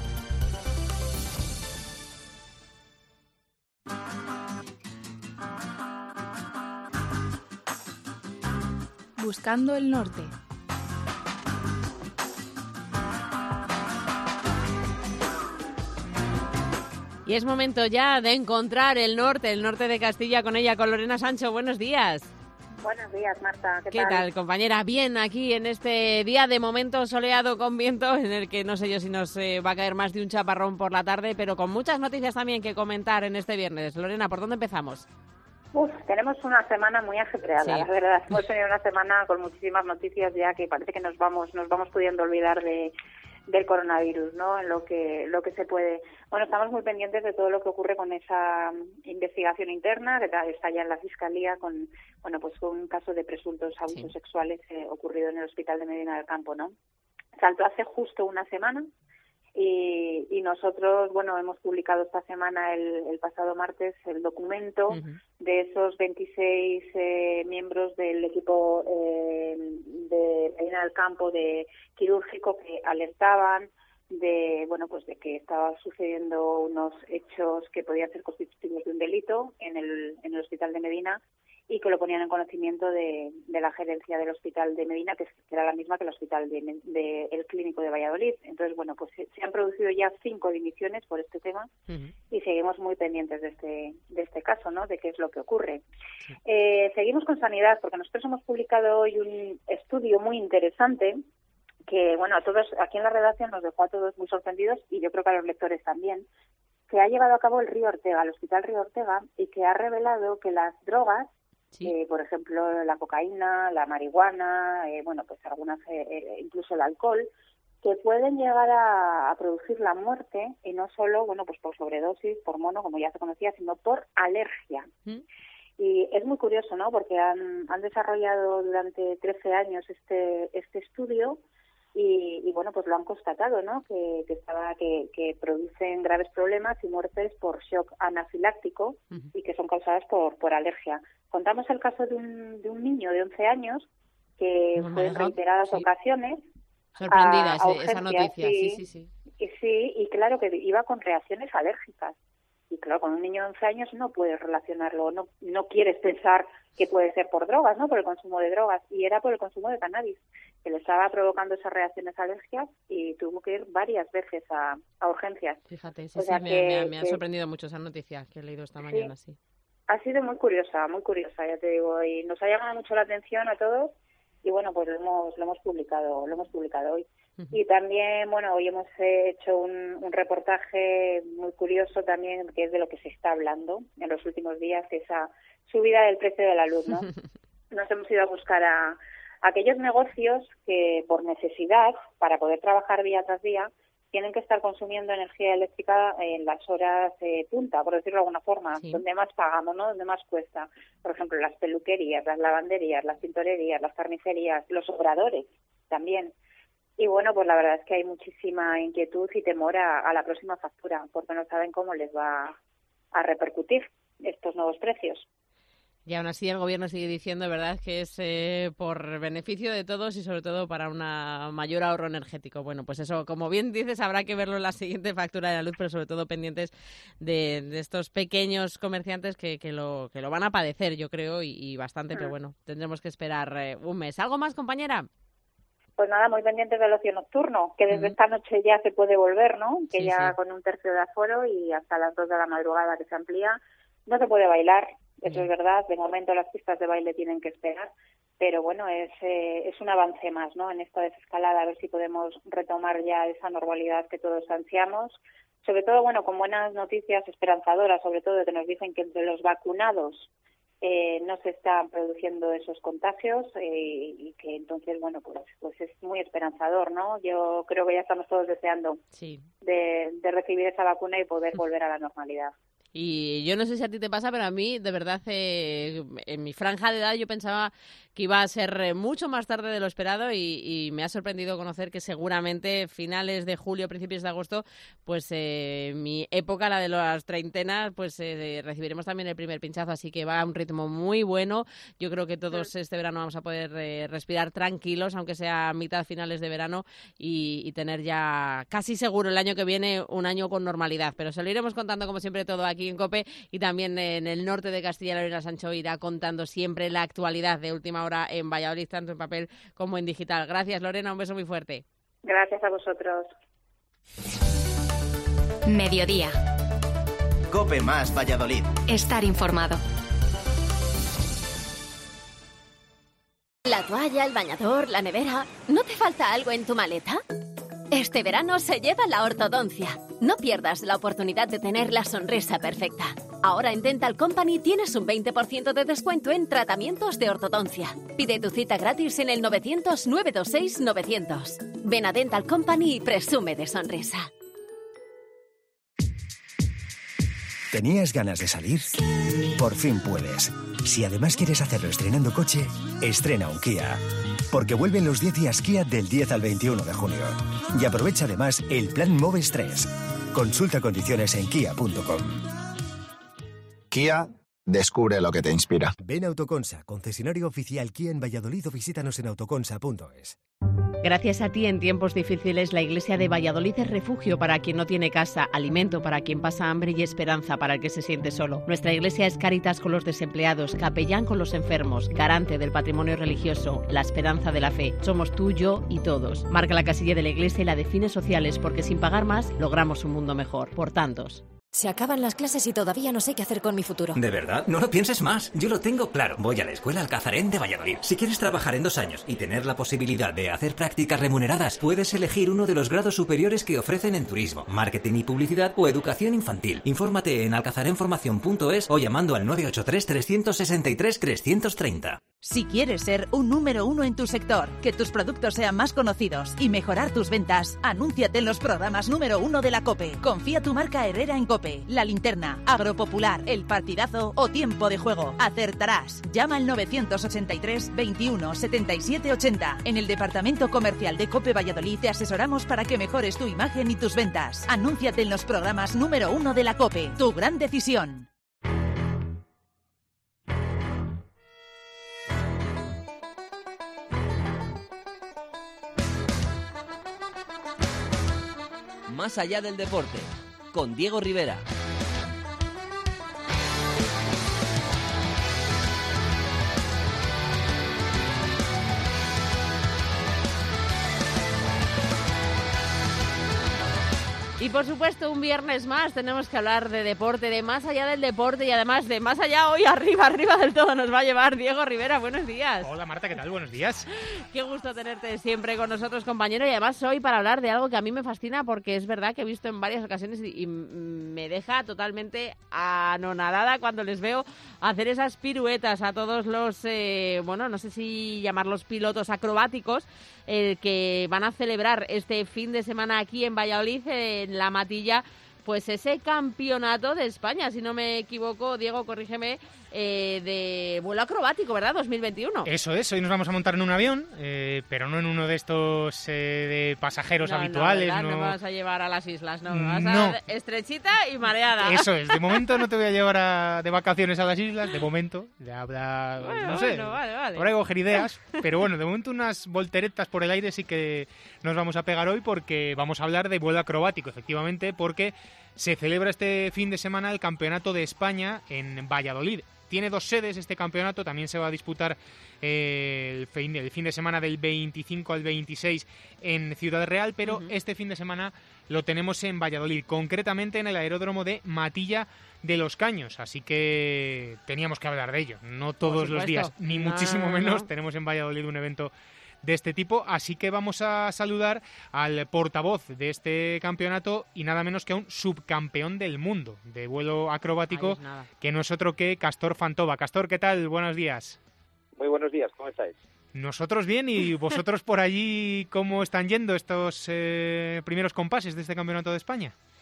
Buscando el norte. Y es momento ya de encontrar el norte, el norte de Castilla, con ella, con Lorena Sancho. Buenos días. Buenos días, Marta. ¿Qué, ¿Qué tal? tal, compañera? Bien, aquí en este día de momento soleado con viento, en el que no sé yo si nos eh, va a caer más de un chaparrón por la tarde, pero con muchas noticias también que comentar en este viernes. Lorena, ¿por dónde empezamos? Uf, tenemos una semana muy ajetreada, Sí. la verdad. Hemos tenido una semana con muchísimas noticias ya que parece que nos vamos nos vamos pudiendo olvidar de del coronavirus, ¿no? En lo que lo que se puede. Bueno, estamos muy pendientes de todo lo que ocurre con esa investigación interna que está ya en la Fiscalía con, bueno, pues con un caso de presuntos abusos Sí. sexuales eh, ocurrido en el Hospital de Medina del Campo, ¿no? Saltó hace justo una semana. Y, y nosotros, bueno, hemos publicado esta semana, el, el pasado martes, el documento Uh-huh. de esos veintiséis eh, miembros del equipo eh, de Medina del Campo de quirúrgico que alertaban de, bueno, pues de que estaba sucediendo unos hechos que podían ser constitutivos de un delito en el, en el Hospital de Medina y que lo ponían en conocimiento de, de la gerencia del Hospital de Medina, que era la misma que el Hospital de, de el Clínico de Valladolid. Entonces, bueno, pues se, se han producido ya cinco dimisiones por este tema Uh-huh. y seguimos muy pendientes de este de este caso, ¿no? De qué es lo que ocurre. Eh, seguimos con sanidad, porque nosotros hemos publicado hoy un estudio muy interesante que, bueno, a todos aquí en la redacción nos dejó a todos muy sorprendidos y yo creo que a los lectores también, que ha llevado a cabo el Río Ortega, el Hospital Río Ortega, y que ha revelado que las drogas, Sí. eh, por ejemplo, la cocaína, la marihuana, eh, bueno, pues algunas, eh, eh, incluso el alcohol, que pueden llegar a, a producir la muerte, y no solo, bueno, pues por sobredosis, por mono, como ya se conocía, sino por alergia. ¿Mm? Y es muy curioso, ¿no? Porque han, han desarrollado durante trece años este este estudio y, y bueno, pues lo han constatado, ¿no? Que, que estaba que, que producen graves problemas y muertes por shock anafiláctico Uh-huh. y que son causadas por por alergia. Contamos el caso de un de un niño de once años que No me fue ha en dejado, reiteradas sí. ocasiones Sorprendida a- a ese- esa urgencias, noticia, sí, sí, sí. Y sí, y claro que iba con reacciones alérgicas. Y claro, con un niño de once años no puedes relacionarlo, no no quieres pensar que puede ser por drogas, ¿no? Por el consumo de drogas. Y era por el consumo de cannabis, que le estaba provocando esas reacciones alérgicas y tuvo que ir varias veces a, a urgencias. Fíjate, sí, O sí, sea me, que- me ha- me ha que- sorprendido mucho esa noticia que he leído esta mañana, sí. Ha sido muy curiosa, muy curiosa, ya te digo, y nos ha llamado mucho la atención a todos y bueno, pues lo hemos lo hemos publicado, lo hemos publicado hoy. Y también, bueno, hoy hemos eh, hecho un, un reportaje muy curioso también, que es de lo que se está hablando en los últimos días, que es esa subida del precio de la luz, ¿no? Nos hemos ido a buscar a, a aquellos negocios que por necesidad, para poder trabajar día tras día, tienen que estar consumiendo energía eléctrica en las horas eh, punta, por decirlo de alguna forma, Sí. donde más pagamos, ¿no? Donde más cuesta. Por ejemplo, las peluquerías, las lavanderías, las tintorerías, las carnicerías, los obradores también. Y bueno, pues la verdad es que hay muchísima inquietud y temor a, a la próxima factura, porque no saben cómo les va a repercutir estos nuevos precios. Y aún así el gobierno sigue diciendo, ¿verdad?, que es eh, por beneficio de todos y sobre todo para un mayor ahorro energético. Bueno, pues eso, como bien dices, habrá que verlo en la siguiente factura de la luz, pero sobre todo pendientes de, de estos pequeños comerciantes que, que, lo, que lo van a padecer, yo creo, y, y bastante, pero bueno, tendremos que esperar eh, un mes. ¿Algo más, compañera? Pues nada, muy pendientes del ocio nocturno, que desde Ujú. esta noche ya se puede volver, ¿no? Que Sí, ya sí. con un tercio de aforo y hasta las dos de la madrugada que se amplía, no se puede bailar, eso Ya. es verdad. De momento las pistas de baile tienen que esperar, pero bueno, es eh, es un avance más, ¿no? En esta desescalada, a ver si podemos retomar ya esa normalidad que todos ansiamos. Sobre todo, bueno, con buenas noticias esperanzadoras, sobre todo que nos dicen que entre los vacunados eh, no se están produciendo esos contagios eh, y que entonces, bueno, pues pues es muy esperanzador, ¿no? Yo creo que ya estamos todos deseando Sí. de, de recibir esa vacuna y poder volver a la normalidad. Y yo no sé si a ti te pasa, pero a mí, de verdad, eh, en mi franja de edad yo pensaba que iba a ser mucho más tarde de lo esperado y, y me ha sorprendido conocer que seguramente finales de julio, principios de agosto, pues eh, mi época, la de las treintenas, pues eh, recibiremos también el primer pinchazo, así que va a un ritmo muy bueno. Yo creo que todos este verano vamos a poder eh, respirar tranquilos, aunque sea mitad finales de verano, y, y tener ya casi seguro el año que viene un año con normalidad. Pero se lo iremos contando como siempre todo aquí en COPE, y también en el norte de Castilla, Lorena Sancho irá contando siempre la actualidad de última hora en Valladolid, tanto en papel como en digital. Gracias, Lorena, un beso muy fuerte. Gracias a vosotros. Mediodía. COPE más Valladolid. Estar informado. La toalla, el bañador, la nevera. ¿No te falta algo en tu maleta? Este verano se lleva la ortodoncia. No pierdas la oportunidad de tener la sonrisa perfecta. Ahora en Dental Company tienes un veinte por ciento de descuento en tratamientos de ortodoncia. Pide tu cita gratis en el novecientos, nueve dos seis, novecientos. Ven a Dental Company y presume de sonrisa. ¿Tenías ganas de salir? Por fin puedes. Si además quieres hacerlo estrenando coche, estrena un Kia. Porque vuelven los diez días Kia del diez al veintiuno de junio. Y aprovecha además el plan Moves tres. Consulta condiciones en kia punto com. Kia, descubre lo que te inspira. Ven a Autoconsa, concesionario oficial Kia en Valladolid, o visítanos en autoconsa punto es. Gracias a ti, en tiempos difíciles, la Iglesia de Valladolid es refugio para quien no tiene casa, alimento para quien pasa hambre y esperanza para el que se siente solo. Nuestra Iglesia es Cáritas con los desempleados, capellán con los enfermos, garante del patrimonio religioso, la esperanza de la fe. Somos tú, yo y todos. Marca la casilla de la Iglesia y la define sociales, porque sin pagar más logramos un mundo mejor. Por tantos. Se acaban las clases y todavía no sé qué hacer con mi futuro. ¿De verdad? No lo pienses más. Yo lo tengo claro. Voy a la Escuela Alcazarén de Valladolid. Si quieres trabajar en dos años y tener la posibilidad de hacer prácticas remuneradas, puedes elegir uno de los grados superiores que ofrecen en turismo, marketing y publicidad o educación infantil. Infórmate en alcazarenformación punto es o llamando al nueve ocho tres, tres seis tres, tres tres cero. Si quieres ser un número uno en tu sector, que tus productos sean más conocidos y mejorar tus ventas, anúnciate en los programas número uno de la COPE. Confía tu marca Herrera en COPE, La Linterna, Agropopular, El Partidazo o Tiempo de Juego. Acertarás. Llama al novecientos ochenta y tres, veintiuno, setenta y siete, ochenta. En el departamento comercial de COPE Valladolid te asesoramos para que mejores tu imagen y tus ventas. Anúnciate en los programas número uno de la COPE. Tu gran decisión. Más allá del deporte, con Diego Rivera. Y por supuesto, un viernes más tenemos que hablar de deporte, de más allá del deporte y además de más allá hoy arriba, arriba del todo nos va a llevar Diego Rivera. Buenos días. Hola Marta, ¿qué tal? Buenos días. Qué gusto tenerte siempre con nosotros, compañero, y además hoy para hablar de algo que a mí me fascina porque es verdad que he visto en varias ocasiones y, y me deja totalmente anonadada cuando les veo hacer esas piruetas a todos los, eh, bueno, no sé si llamarlos pilotos acrobáticos, eh, que van a celebrar este fin de semana aquí en Valladolid, en la Matilla, pues ese campeonato de España, si no me equivoco, Diego, corrígeme, eh, de vuelo acrobático, ¿verdad? dos mil veintiuno. Eso es, hoy nos vamos a montar en un avión, eh, pero no en uno de estos eh, de pasajeros no, habituales. No, no, no me vas a llevar a las islas, no, me vas no. a estrechita y mareada. Eso es, de momento no te voy a llevar a, de vacaciones a las islas, de momento, ya habrá, bueno, no sé, bueno, vale, vale. por ahí coger ideas, pero bueno, de momento unas volteretas por el aire sí que nos vamos a pegar hoy porque vamos a hablar de vuelo acrobático, efectivamente, porque se celebra este fin de semana el Campeonato de España en Valladolid. Tiene dos sedes este campeonato, también se va a disputar eh, el, fin, el fin de semana del veinticinco al veintiséis en Ciudad Real, pero uh-huh. este fin de semana lo tenemos en Valladolid, concretamente en el aeródromo de Matilla de los Caños, así que teníamos que hablar de ello. No todos los días, ni no, muchísimo menos, no. tenemos en Valladolid un evento de este tipo, así que vamos a saludar al portavoz de este campeonato y nada menos que a un subcampeón del mundo de vuelo acrobático, que no es otro que Castor Fantova. Castor, ¿qué tal? Buenos días. Muy buenos días, ¿cómo estáis? Nosotros bien, y vosotros por allí, ¿cómo están yendo estos eh, primeros compases de este campeonato de España?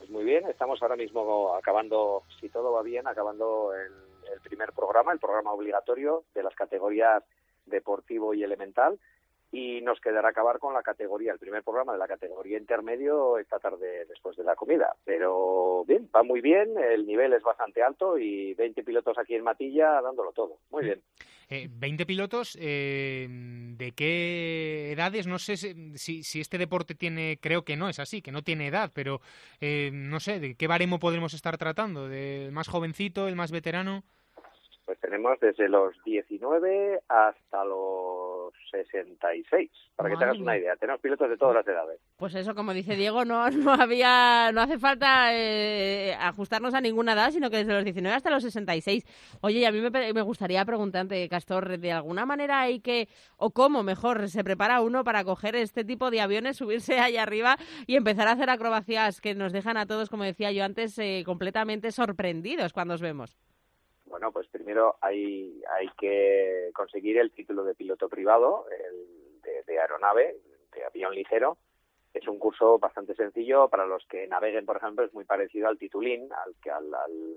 Pues muy bien, estamos ahora mismo acabando, si todo va bien, acabando el, el primer programa, el programa obligatorio de las categorías deportivo y elemental, y nos quedará acabar con la categoría, el primer programa de la categoría intermedio esta tarde después de la comida. Pero bien, va muy bien, el nivel es bastante alto y veinte pilotos aquí en Matilla dándolo todo. Muy bien. Eh, veinte pilotos, eh, ¿de qué edades? No sé si, si este deporte tiene, creo que no es así, que no tiene edad, pero eh, no sé, ¿de qué baremo podremos estar tratando? ¿Del más jovencito, el más veterano? Pues tenemos desde los diecinueve hasta los sesenta y seis, para Madre que te hagas una idea. Tenemos pilotos de todas las edades. Pues eso, como dice Diego, no no había no hace falta eh, ajustarnos a ninguna edad, sino que desde los diecinueve hasta los sesenta y seis. Oye, y a mí me, me gustaría preguntarte, Castor, ¿de alguna manera hay que, o cómo mejor se prepara uno para coger este tipo de aviones, subirse allá arriba y empezar a hacer acrobacias que nos dejan a todos, como decía yo antes, eh, completamente sorprendidos cuando os vemos? Bueno, pues primero hay hay que conseguir el título de piloto privado, el de, de aeronave, de avión ligero. Es un curso bastante sencillo. Para los que naveguen, por ejemplo, es muy parecido al titulín, al, al, al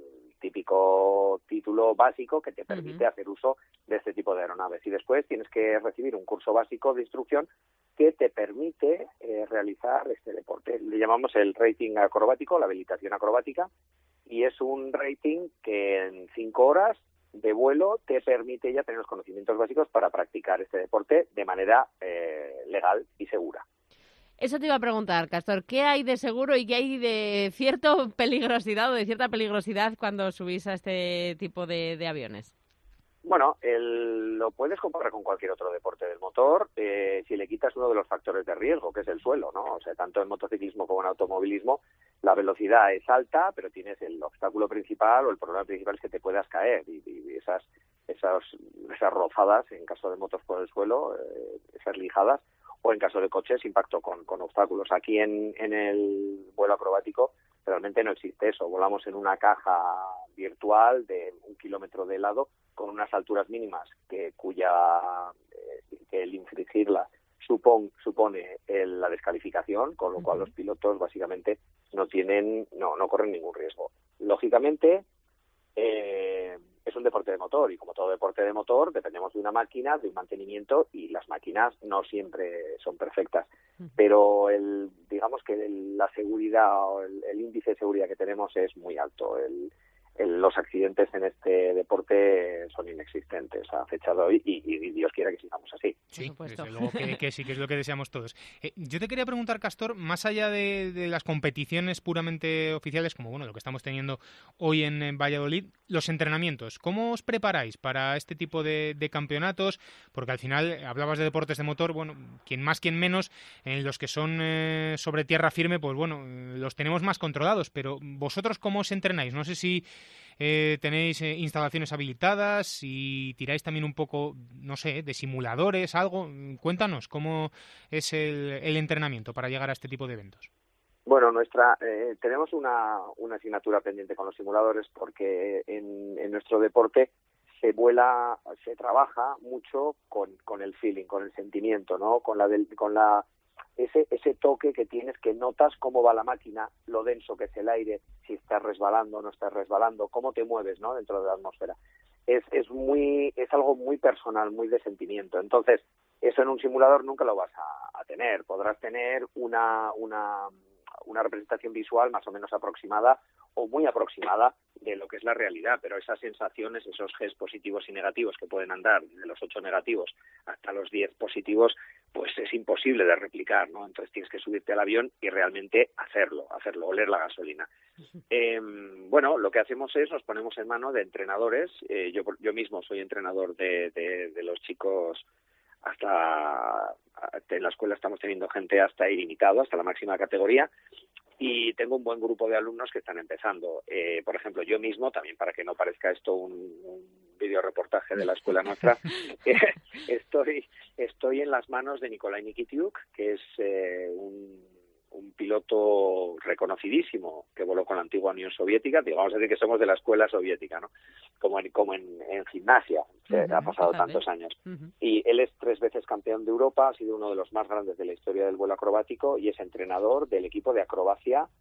típico título básico que te permite uh-huh. hacer uso de este tipo de aeronaves. Y después tienes que recibir un curso básico de instrucción que te permite eh, realizar este deporte. Le llamamos el rating acrobático, la habilitación acrobática. Y es un rating que en cinco horas de vuelo te permite ya tener los conocimientos básicos para practicar este deporte de manera eh, legal y segura. Eso te iba a preguntar, Castor, ¿qué hay de seguro y qué hay de cierta peligrosidad o de cierta peligrosidad cuando subís a este tipo de, de aviones? Bueno, el, lo puedes comparar con cualquier otro deporte del motor eh, si le quitas uno de los factores de riesgo, que es el suelo, ¿no? O sea, tanto en motociclismo como en automovilismo, la velocidad es alta, pero tienes el obstáculo principal o el problema principal es que te puedas caer y, y esas, esas, esas rozadas, en caso de motos por el suelo, eh, esas lijadas, o en caso de coches, impacto con, con obstáculos. Aquí en, en el vuelo acrobático realmente no existe eso. Volamos en una caja virtual de un kilómetro de lado con unas alturas mínimas que cuya eh, que el infringirla supone, supone el, la descalificación, con lo cual los pilotos básicamente no tienen no no corren ningún riesgo. Lógicamente eh, es un deporte de motor y como todo deporte de motor dependemos de una máquina, de un mantenimiento y las máquinas no siempre son perfectas, pero el digamos que el, la seguridad o el, el índice de seguridad que tenemos es muy alto. El, el, los accidentes en este deporte son inexistentes a fecha de hoy y, y, y Dios quiera que sigamos así. Sí, desde luego que, que sí, que es lo que deseamos todos. Eh, yo te quería preguntar, Castor, más allá de, de las competiciones puramente oficiales, como bueno lo que estamos teniendo hoy en, en Valladolid, los entrenamientos, ¿cómo os preparáis para este tipo de, de campeonatos? Porque al final hablabas de deportes de motor, bueno, quien más, quien menos, en los que son eh, sobre tierra firme, pues bueno, los tenemos más controlados, pero vosotros ¿cómo os entrenáis? No sé si eh, tenéis eh, instalaciones habilitadas y tiráis también un poco, no sé, de simuladores, algo. Cuéntanos, ¿cómo es el, el entrenamiento para llegar a este tipo de eventos? Bueno, nuestra eh, tenemos una, una asignatura pendiente con los simuladores porque en, en nuestro deporte se vuela, se trabaja mucho con, con el feeling, con el sentimiento, ¿no? Con la del, con la ese ese toque que tienes, que notas cómo va la máquina, lo denso que es el aire, si estás resbalando o no estás resbalando, cómo te mueves, ¿no? Dentro de la atmósfera. Es es muy es algo muy personal, muy de sentimiento. Entonces, eso en un simulador nunca lo vas a, a tener. Podrás tener una una una representación visual más o menos aproximada o muy aproximada de lo que es la realidad, pero esas sensaciones, esos Gs positivos y negativos que pueden andar de los ocho negativos hasta los diez positivos, pues es imposible de replicar, ¿no? Entonces tienes que subirte al avión y realmente hacerlo, hacerlo, oler la gasolina. Eh, bueno, lo que hacemos es, nos ponemos en mano de entrenadores, eh, yo, yo mismo soy entrenador de, de, de los chicos hasta, en la escuela estamos teniendo gente hasta ilimitado, hasta la máxima categoría, y tengo un buen grupo de alumnos que están empezando. Eh, por ejemplo, yo mismo, también para que no parezca esto un, un videoreportaje de la escuela nuestra, eh, estoy estoy en las manos de Nikolai Nikitiuk, que es eh, un, un piloto reconocidísimo que voló con la antigua Unión Soviética. Digamos, a decir que somos de la escuela soviética, ¿no? Como en, como en, en gimnasia, que uh-huh, ha pasado fíjate. tantos años. Uh-huh. Y él es tres veces campeón de Europa, ha sido uno de los más grandes de la historia del vuelo acrobático y es entrenador del equipo de acrobacia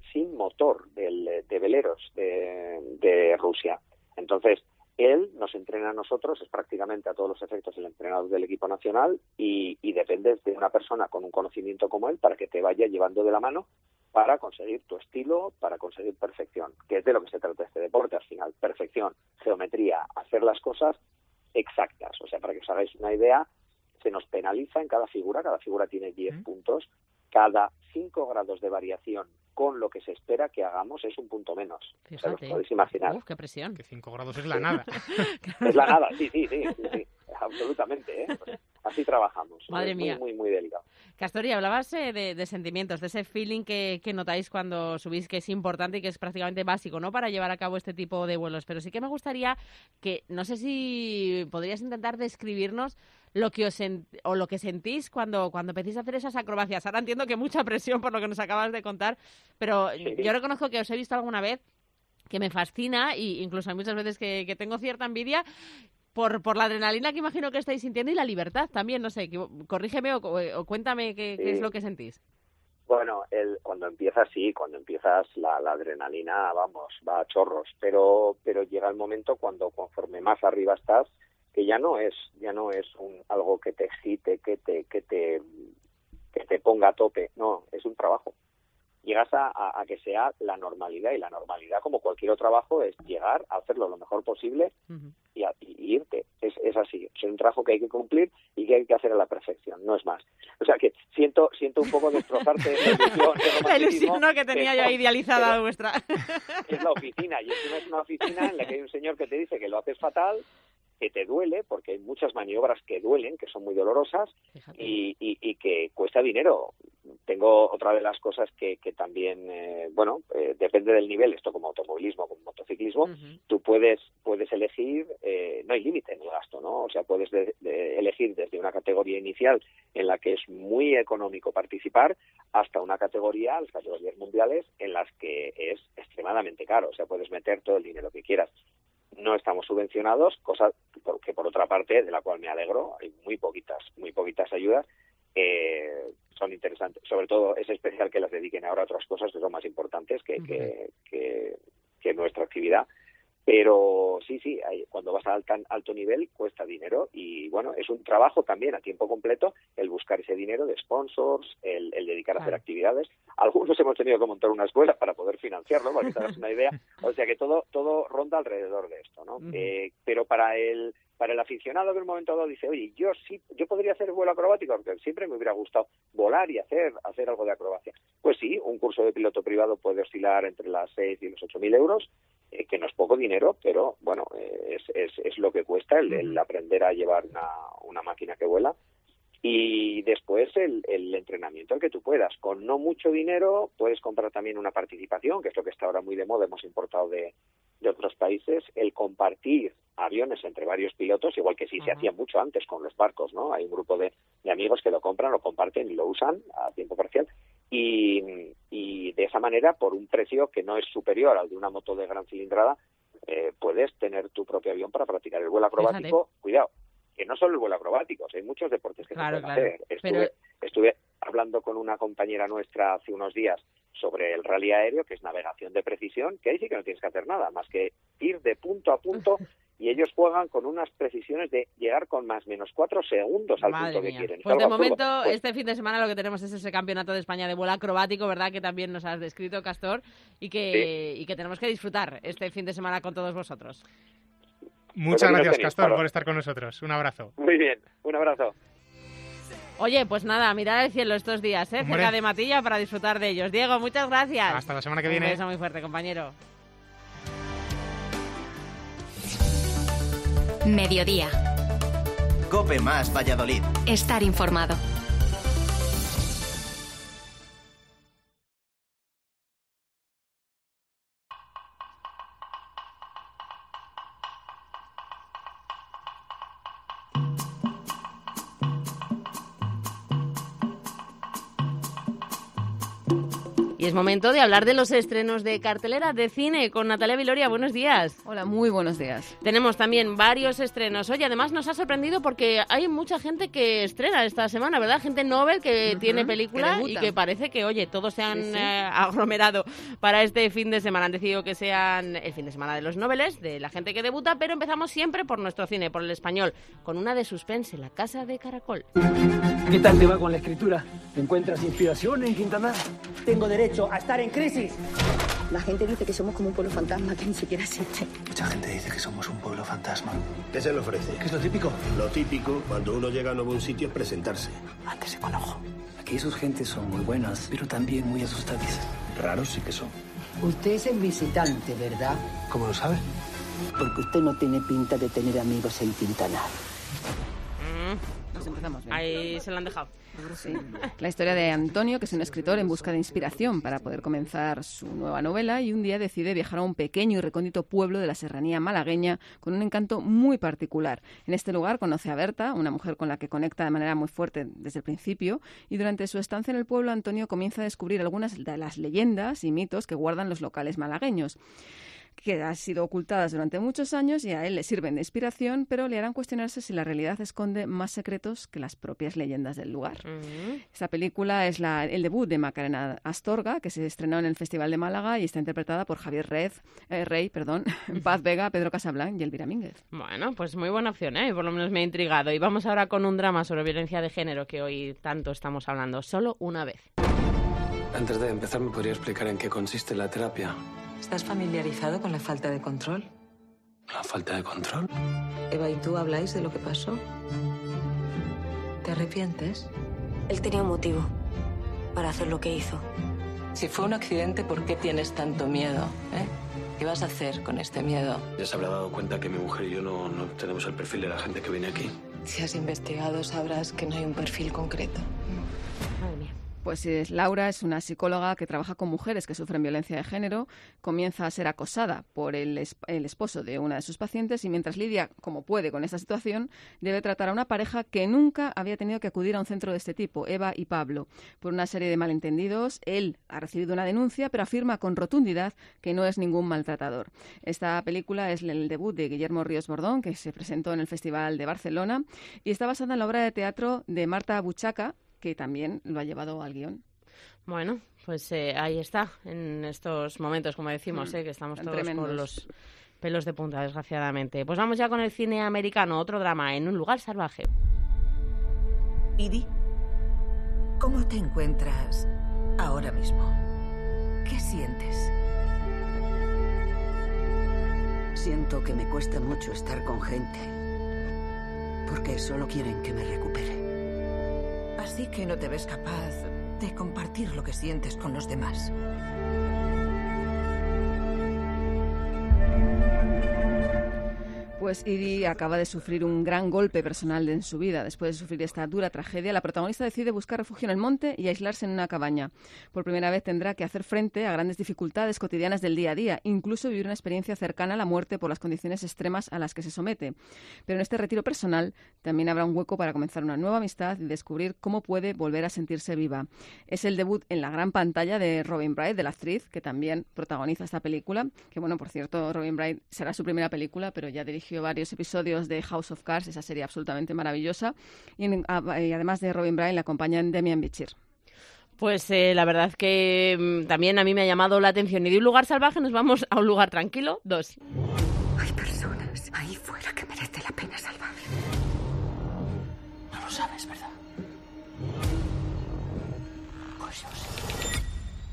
sin motor del, de veleros de, de Rusia. Entonces, él nos entrena a nosotros, es prácticamente a todos los efectos el entrenador del equipo nacional y, y dependes de una persona con un conocimiento como él para que te vaya llevando de la mano para conseguir tu estilo, para conseguir perfección, que es de lo que se trata este deporte al final. Perfección, geometría, hacer las cosas exactas. O sea, para que os hagáis una idea, se nos penaliza en cada figura, cada figura tiene diez ¿Mm? puntos, cada cinco grados de variación con lo que se espera que hagamos es un punto menos. Fíjate. O sea, os podéis imaginar. Uf, qué presión. Que cinco grados es la nada. Es la nada, sí, sí, sí, sí, sí. Absolutamente, ¿eh? Pues así trabajamos. Madre es mía. Muy, muy, muy delicado. Castori, hablabas eh, de, de sentimientos, de ese feeling que, que notáis cuando subís, que es importante y que es prácticamente básico, ¿no?, para llevar a cabo este tipo de vuelos. Pero sí que me gustaría que, no sé si podrías intentar describirnos lo que os sent- o lo que sentís cuando, cuando empecéis a hacer esas acrobacias. Ahora entiendo que mucha presión por lo que nos acabas de contar, pero Sí. yo reconozco que os he visto alguna vez que me fascina y incluso hay muchas veces que, que tengo cierta envidia por, por la adrenalina que imagino que estáis sintiendo y la libertad también, no sé, que, corrígeme o, o cuéntame qué, Sí. qué es lo que sentís. Bueno, el, cuando empiezas, sí, cuando empiezas la, la adrenalina, vamos, va a chorros, pero pero llega el momento cuando conforme más arriba estás, que ya no es ya no es un algo que te excite, que te que te que te ponga a tope, no, es un trabajo. Llegas a, a, a que sea la normalidad, y la normalidad, como cualquier otro trabajo, es llegar a hacerlo lo mejor posible Uh-huh. y, a, y irte. Es, es así. Es un trabajo que hay que cumplir y que hay que hacer a la perfección, no es más. O sea que siento siento un poco destrozarte la ilusión, el La ilusión, ¿no?, que tenía yo pero- ahí idealizada pero vuestra. es la oficina, y encima es una oficina en la que hay un señor que te dice que lo haces fatal, que te duele, porque hay muchas maniobras que duelen, que son muy dolorosas, y, y, y que cuesta dinero. Tengo otra de las cosas que, que también, eh, bueno, eh, depende del nivel, esto como automovilismo, como motociclismo, Uh-huh. tú puedes puedes elegir, eh, no hay límite en el gasto, ¿no? O sea, puedes de, de elegir desde una categoría inicial en la que es muy económico participar hasta una categoría, las categorías mundiales, en las que es extremadamente caro. O sea, puedes meter todo el dinero que quieras. No estamos subvencionados, cosa que por otra parte, de la cual me alegro, hay muy poquitas, muy poquitas ayudas que son interesantes. Sobre todo es especial que las dediquen ahora a otras cosas que son más importantes que, uh-huh. que, que, que nuestra actividad. Pero sí, sí, hay, cuando vas a tan alto nivel cuesta dinero y, bueno, es un trabajo también a tiempo completo el buscar ese dinero de sponsors, el, el dedicar a hacer actividades. Algunos hemos tenido que montar una escuela para poder financiarlo, para que te hagas una idea. O sea que todo todo ronda alrededor de esto, ¿no? Uh-huh. Eh, pero para el para el aficionado que en un momento dado dice, oye, yo sí, yo podría hacer vuelo acrobático, porque siempre me hubiera gustado volar y hacer hacer algo de acrobacia. Pues sí, un curso de piloto privado puede oscilar entre las seis y los ocho mil euros, eh, que no es poco dinero, pero bueno, eh, es, es, es lo que cuesta el, el aprender a llevar una, una máquina que vuela. Y después el, el entrenamiento al que tú puedas. Con no mucho dinero puedes comprar también una participación, que es lo que está ahora muy de moda, hemos importado de, de otros países, el compartir aviones entre varios pilotos, igual que sí uh-huh. se hacía mucho antes con los barcos, ¿no? Hay un grupo de, de amigos que lo compran, lo comparten y lo usan a tiempo parcial. Y, y de esa manera, por un precio que no es superior al de una moto de gran cilindrada, eh, puedes tener tu propio avión para practicar el vuelo acrobático. Fíjate. Cuidado, que no solo el vuelo acrobático, hay muchos deportes que claro, se pueden claro. hacer. Estuve, Pero... estuve hablando con una compañera nuestra hace unos días sobre el rally aéreo, que es navegación de precisión, que ahí sí que no tienes que hacer nada, más que ir de punto a punto, y ellos juegan con unas precisiones de llegar con más menos cuatro segundos al Madre punto mía. que quieren. Pues de absurdo. momento, pues... este fin de semana lo que tenemos es ese campeonato de España de vuelo acrobático, ¿verdad?, que también nos has descrito, Castor, y que, sí. y que tenemos que disfrutar este fin de semana con todos vosotros. Muchas gracias, Castor, por estar con nosotros. Un abrazo. Muy bien, un abrazo. Oye, pues nada, mirar al cielo estos días, ¿eh? cerca de Matilla, para disfrutar de ellos. Diego, muchas gracias. Hasta la semana que viene. Un beso muy fuerte, compañero. Mediodía. COPE más Valladolid. Estar informado. Y es momento de hablar de los estrenos de cartelera de cine con Natalia Viloria. Buenos días. Hola, muy buenos días. Tenemos también varios estrenos. Oye, además nos ha sorprendido porque hay mucha gente que estrena esta semana, ¿verdad? Gente novel que uh-huh, tiene película que y que parece que, oye, todos se han sí, sí. Eh, aglomerado para este fin de semana. Han decidido que sean el fin de semana de los noveles, de la gente que debuta, pero empezamos siempre por nuestro cine, por el español, con una de suspense, La Casa de Caracol. ¿Qué tal te va con la escritura? ¿Encuentras inspiración en Quintana? Tengo derecho a estar en crisis. La gente dice que somos como un pueblo fantasma que ni siquiera existe. Mucha gente dice que somos un pueblo fantasma. ¿Qué se le ofrece? ¿Qué es lo típico? Lo típico cuando uno llega a nuevo sitio es presentarse. Antes se conojo. Aquí sus gentes son muy buenas, pero también muy asustadizas. Raros sí que son. Usted es el visitante, ¿verdad? ¿Cómo lo sabe? Porque usted no tiene pinta de tener amigos en Quintana. Mm. Nos empezamos bien. Ahí se lo han dejado. Sí. La historia de Antonio, que es un escritor en busca de inspiración para poder comenzar su nueva novela, y un día decide viajar a un pequeño y recóndito pueblo de la serranía malagueña con un encanto muy particular. En este lugar conoce a Berta, una mujer con la que conecta de manera muy fuerte desde el principio, y durante su estancia en el pueblo Antonio comienza a descubrir algunas de las leyendas y mitos que guardan los locales malagueños, que han sido ocultadas durante muchos años y a él le sirven de inspiración, pero le harán cuestionarse si la realidad esconde más secretos que las propias leyendas del lugar. Uh-huh. Esta película es la, el debut de Macarena Astorga, que se estrenó en el Festival de Málaga y está interpretada por Javier Rey, eh, Rey, perdón, Paz Vega, Pedro Casablanc y Elvira Mínguez. Bueno, pues muy buena opción, ¿eh? Por lo menos me ha intrigado. Y vamos ahora con un drama sobre violencia de género que hoy tanto estamos hablando. Solo una vez. Antes de empezar, ¿me podría explicar en qué consiste la terapia? ¿Estás familiarizado con la falta de control? ¿La falta de control? Eva y tú habláis de lo que pasó. ¿Te arrepientes? Él tenía un motivo para hacer lo que hizo. Si fue un accidente, ¿por qué tienes tanto miedo? ¿Eh? ¿Qué vas a hacer con este miedo? Ya se habrá dado cuenta que mi mujer y yo no, no tenemos el perfil de la gente que viene aquí. Si has investigado, sabrás que no hay un perfil concreto. Madre mía. Pues es, Laura es una psicóloga que trabaja con mujeres que sufren violencia de género, comienza a ser acosada por el, esp- el esposo de una de sus pacientes y mientras lidia como puede con esta situación, debe tratar a una pareja que nunca había tenido que acudir a un centro de este tipo, Eva y Pablo. Por una serie de malentendidos, él ha recibido una denuncia, pero afirma con rotundidad que no es ningún maltratador. Esta película es el debut de Guillermo Ríos Bordón, que se presentó en el Festival de Barcelona, y está basada en la obra de teatro de Marta Buchaca, que también lo ha llevado al guión. Bueno, pues eh, ahí está, en estos momentos, como decimos, mm, eh, que estamos todos tremendos. Con los pelos de punta, desgraciadamente. Pues vamos ya con el cine americano, otro drama, En un lugar salvaje. Edie, ¿cómo te encuentras ahora mismo? ¿Qué sientes? Siento que me cuesta mucho estar con gente, porque solo quieren que me recupere. Así que no te ves capaz de compartir lo que sientes con los demás. Pues Edie acaba de sufrir un gran golpe personal en su vida. Después de sufrir esta dura tragedia, la protagonista decide buscar refugio en el monte y aislarse en una cabaña. Por primera vez tendrá que hacer frente a grandes dificultades cotidianas del día a día, incluso vivir una experiencia cercana a la muerte por las condiciones extremas a las que se somete. Pero en este retiro personal también habrá un hueco para comenzar una nueva amistad y descubrir cómo puede volver a sentirse viva. Es el debut en la gran pantalla de Robin Wright, de la actriz, que también protagoniza esta película, que bueno, por cierto, Robin Wright será su primera película, pero ya dirigió varios episodios de House of Cards, esa serie absolutamente maravillosa, y, en, a, y además de Robin Wright la acompañan Demian Bichir. Pues eh, la verdad que mmm, también a mí me ha llamado la atención, y de un lugar salvaje nos vamos a un lugar tranquilo, dos. Hay personas ahí fuera que merece la pena salvar. No lo sabes, ¿verdad? Pues yo sí.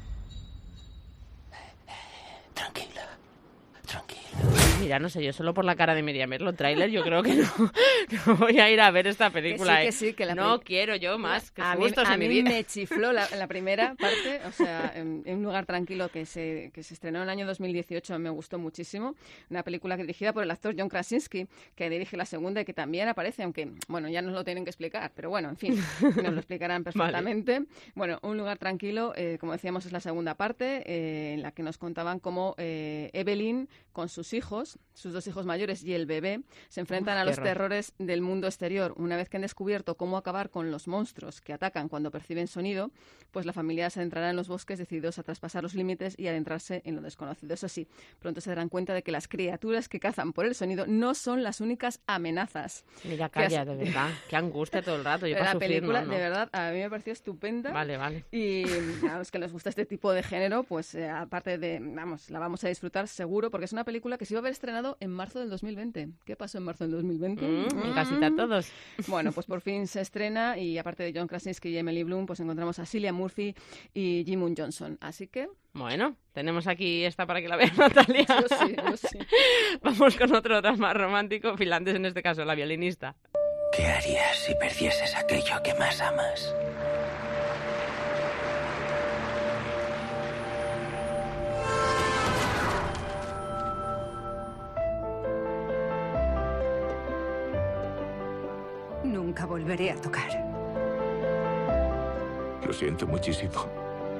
Tranquila, tranquila. Mira, no sé, yo solo por la cara de Miriam Merlo, tráiler, yo creo que no, no voy a ir a ver esta película. Que sí, que sí, que la no quiero yo más, que a mí, gustos a en mí mi vida. Me chifló la, la primera parte, o sea, en, en un lugar tranquilo que se, que se estrenó en el año dos mil dieciocho, me gustó muchísimo. Una película dirigida por el actor John Krasinski, que dirige la segunda y que también aparece, aunque, bueno, ya nos lo tienen que explicar, pero bueno, en fin, nos lo explicarán perfectamente. Vale. Bueno, Un lugar tranquilo, eh, como decíamos, es la segunda parte, eh, en la que nos contaban cómo eh, Evelyn, con sus hijos, Ángeles. Sus dos hijos mayores y el bebé se enfrentan Uf, a los qué terrores del mundo exterior. Una vez que han descubierto cómo acabar con los monstruos que atacan cuando perciben sonido, pues la familia se adentrará en los bosques decididos a traspasar los límites y adentrarse en lo desconocido. Eso sí, pronto se darán cuenta de que las criaturas que cazan por el sonido no son las únicas amenazas. Mira, calla, de verdad. Qué angustia todo el rato. Yo la para sufrir, película, no, no. de verdad, a mí me pareció estupenda. Vale, vale. Y a los que les gusta este tipo de género, pues eh, aparte de, vamos, la vamos a disfrutar seguro, porque es una película que se iba a haber estrenado en marzo del dos mil veinte. ¿Qué pasó en marzo del dos mil veinte? Mm, en casita todos. Bueno, pues por fin se estrena y aparte de John Krasinski y Emily Blunt, pues encontramos a Cillian Murphy y Jimun Johnson. Así que... Bueno, tenemos aquí esta para que la vea Natalia. Yo sí, yo sí. Vamos con otro drama más romántico, finlandés en este caso, La violinista. ¿Qué harías si perdieses aquello que más amas? Nunca volveré a tocar. Lo siento muchísimo.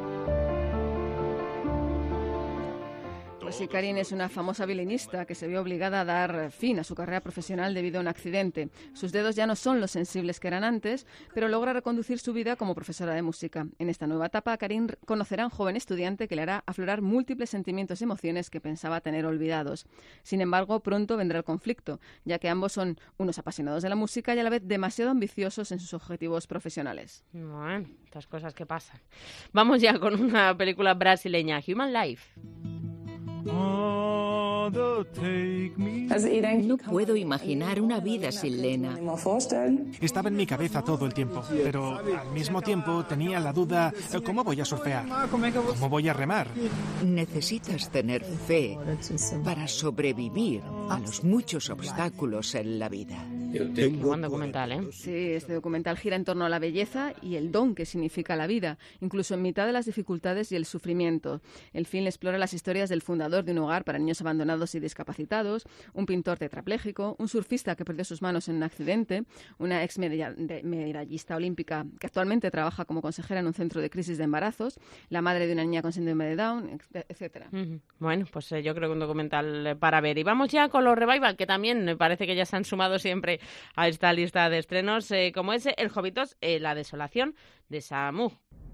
Pues sí, Karin es una famosa violinista que se vio obligada a dar fin a su carrera profesional debido a un accidente. Sus dedos ya no son los sensibles que eran antes, pero logra reconducir su vida como profesora de música. En esta nueva etapa, Karin conocerá a un joven estudiante que le hará aflorar múltiples sentimientos y emociones que pensaba tener olvidados. Sin embargo, pronto vendrá el conflicto, ya que ambos son unos apasionados de la música y a la vez demasiado ambiciosos en sus objetivos profesionales. Bueno, estas cosas que pasan. Vamos ya con una película brasileña, Human Life. No puedo imaginar una vida sin Lena. Estaba en mi cabeza todo el tiempo, pero al mismo tiempo tenía la duda, ¿cómo voy a surfear? ¿Cómo voy a remar? Necesitas tener fe para sobrevivir a los muchos obstáculos en la vida. Qué buen documental, ¿eh? Sí, este documental gira en torno a la belleza y el don que significa la vida, incluso en mitad de las dificultades y el sufrimiento. El film explora las historias del fundador de un hogar para niños abandonados y discapacitados, un pintor tetrapléjico, un surfista que perdió sus manos en un accidente, una ex medallista olímpica que actualmente trabaja como consejera en un centro de crisis de embarazos, la madre de una niña con síndrome de Down, etcétera. Uh-huh. Bueno, pues eh, yo creo que un documental para ver. Y vamos ya con los revival, que también me parece que ya se han sumado siempre a esta lista de estrenos, eh, como es El Hobbit dos, eh, La desolación de Samu.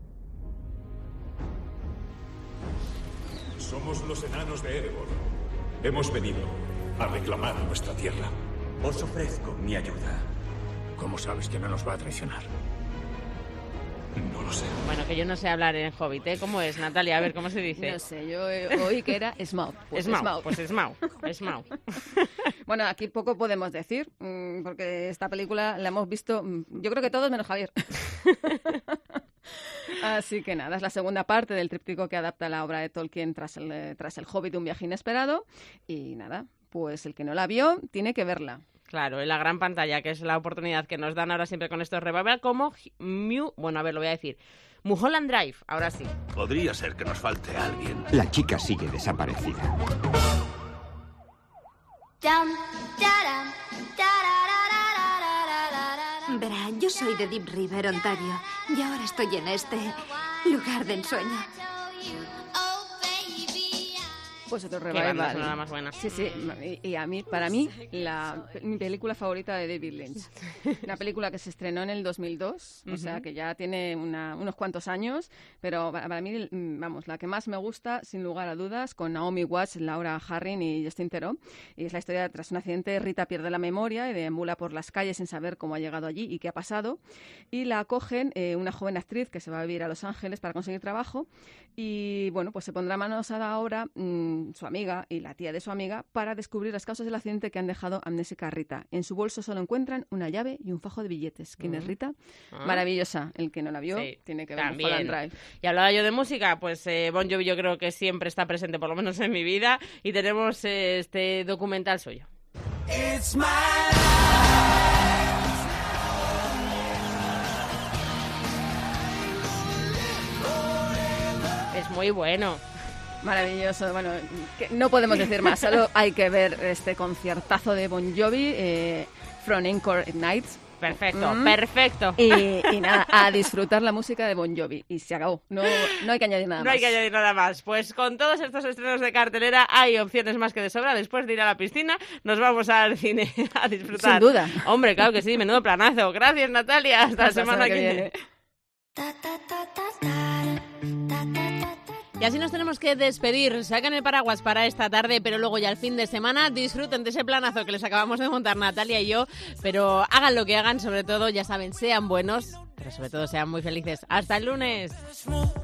Somos los enanos de Erebor. Hemos venido a reclamar nuestra tierra. Os ofrezco mi ayuda. ¿Cómo sabes que no nos va a traicionar? No lo sé. Bueno, que yo no sé hablar en Hobbit, ¿eh? ¿Cómo es, Natalia? A ver, ¿cómo se dice? No sé, yo oí que era Smaug. Pues Smaug, Smaug. pues Smaug, Smaug. Bueno, aquí poco podemos decir, porque esta película la hemos visto, yo creo que todos menos Javier. Así que nada, es la segunda parte del tríptico que adapta la obra de Tolkien tras el, tras el Hobbit, un viaje inesperado. Y nada, pues el que no la vio tiene que verla. Claro, en la gran pantalla, que es la oportunidad que nos dan ahora siempre con estos revival, como Mew, bueno, a ver, lo voy a decir, Mulholland Drive, ahora sí. Podría ser que nos falte alguien. La chica sigue desaparecida. Verá, yo soy de Deep River, Ontario, y ahora estoy en este lugar de ensueño. Pues otro revival. Qué banda más buena. Sí, sí. Y, y a mí, para mí, la, mi película favorita de David Lynch. Una película que se estrenó en el dos mil dos, uh-huh. O sea, que ya tiene una, unos cuantos años, pero para, para mí, vamos, la que más me gusta, sin lugar a dudas, con Naomi Watts, Laura Harring y Justin Theroux. Y es la historia, tras un accidente, Rita pierde la memoria y deambula por las calles sin saber cómo ha llegado allí y qué ha pasado. Y la acogen eh, una joven actriz que se va a vivir a Los Ángeles para conseguir trabajo. Y, bueno, pues se pondrá manos a la obra mmm, su amiga y la tía de su amiga para descubrir las causas del accidente que han dejado amnésica a Rita. En su bolso solo encuentran una llave y un fajo de billetes. ¿Quién uh-huh. es Rita? Uh-huh. Maravillosa. El que no la vio sí, tiene que ver Mulholland Drive. Y hablaba yo de música, pues eh, Bon Jovi yo creo que siempre está presente, por lo menos en mi vida, y tenemos eh, este documental suyo. It's my Es muy bueno. Maravilloso. Bueno, que no podemos decir más, solo hay que ver este conciertazo de Bon Jovi, eh, From Encore Nights. Perfecto, ¿Mm? perfecto. Y, y nada, a disfrutar la música de Bon Jovi. Y se acabó. No, no hay que añadir nada no más. No hay que añadir nada más. Pues con todos estos estrenos de cartelera hay opciones más que de sobra. Después de ir a la piscina, nos vamos al cine a disfrutar. Sin duda. Hombre, claro que sí, menudo planazo. Gracias, Natalia. Hasta, Hasta la semana que viene. Y así nos tenemos que despedir. Sacan el paraguas para esta tarde, pero luego ya el fin de semana disfruten de ese planazo que les acabamos de montar Natalia y yo. Pero hagan lo que hagan, sobre todo, ya saben, sean buenos, pero sobre todo sean muy felices. ¡Hasta el lunes!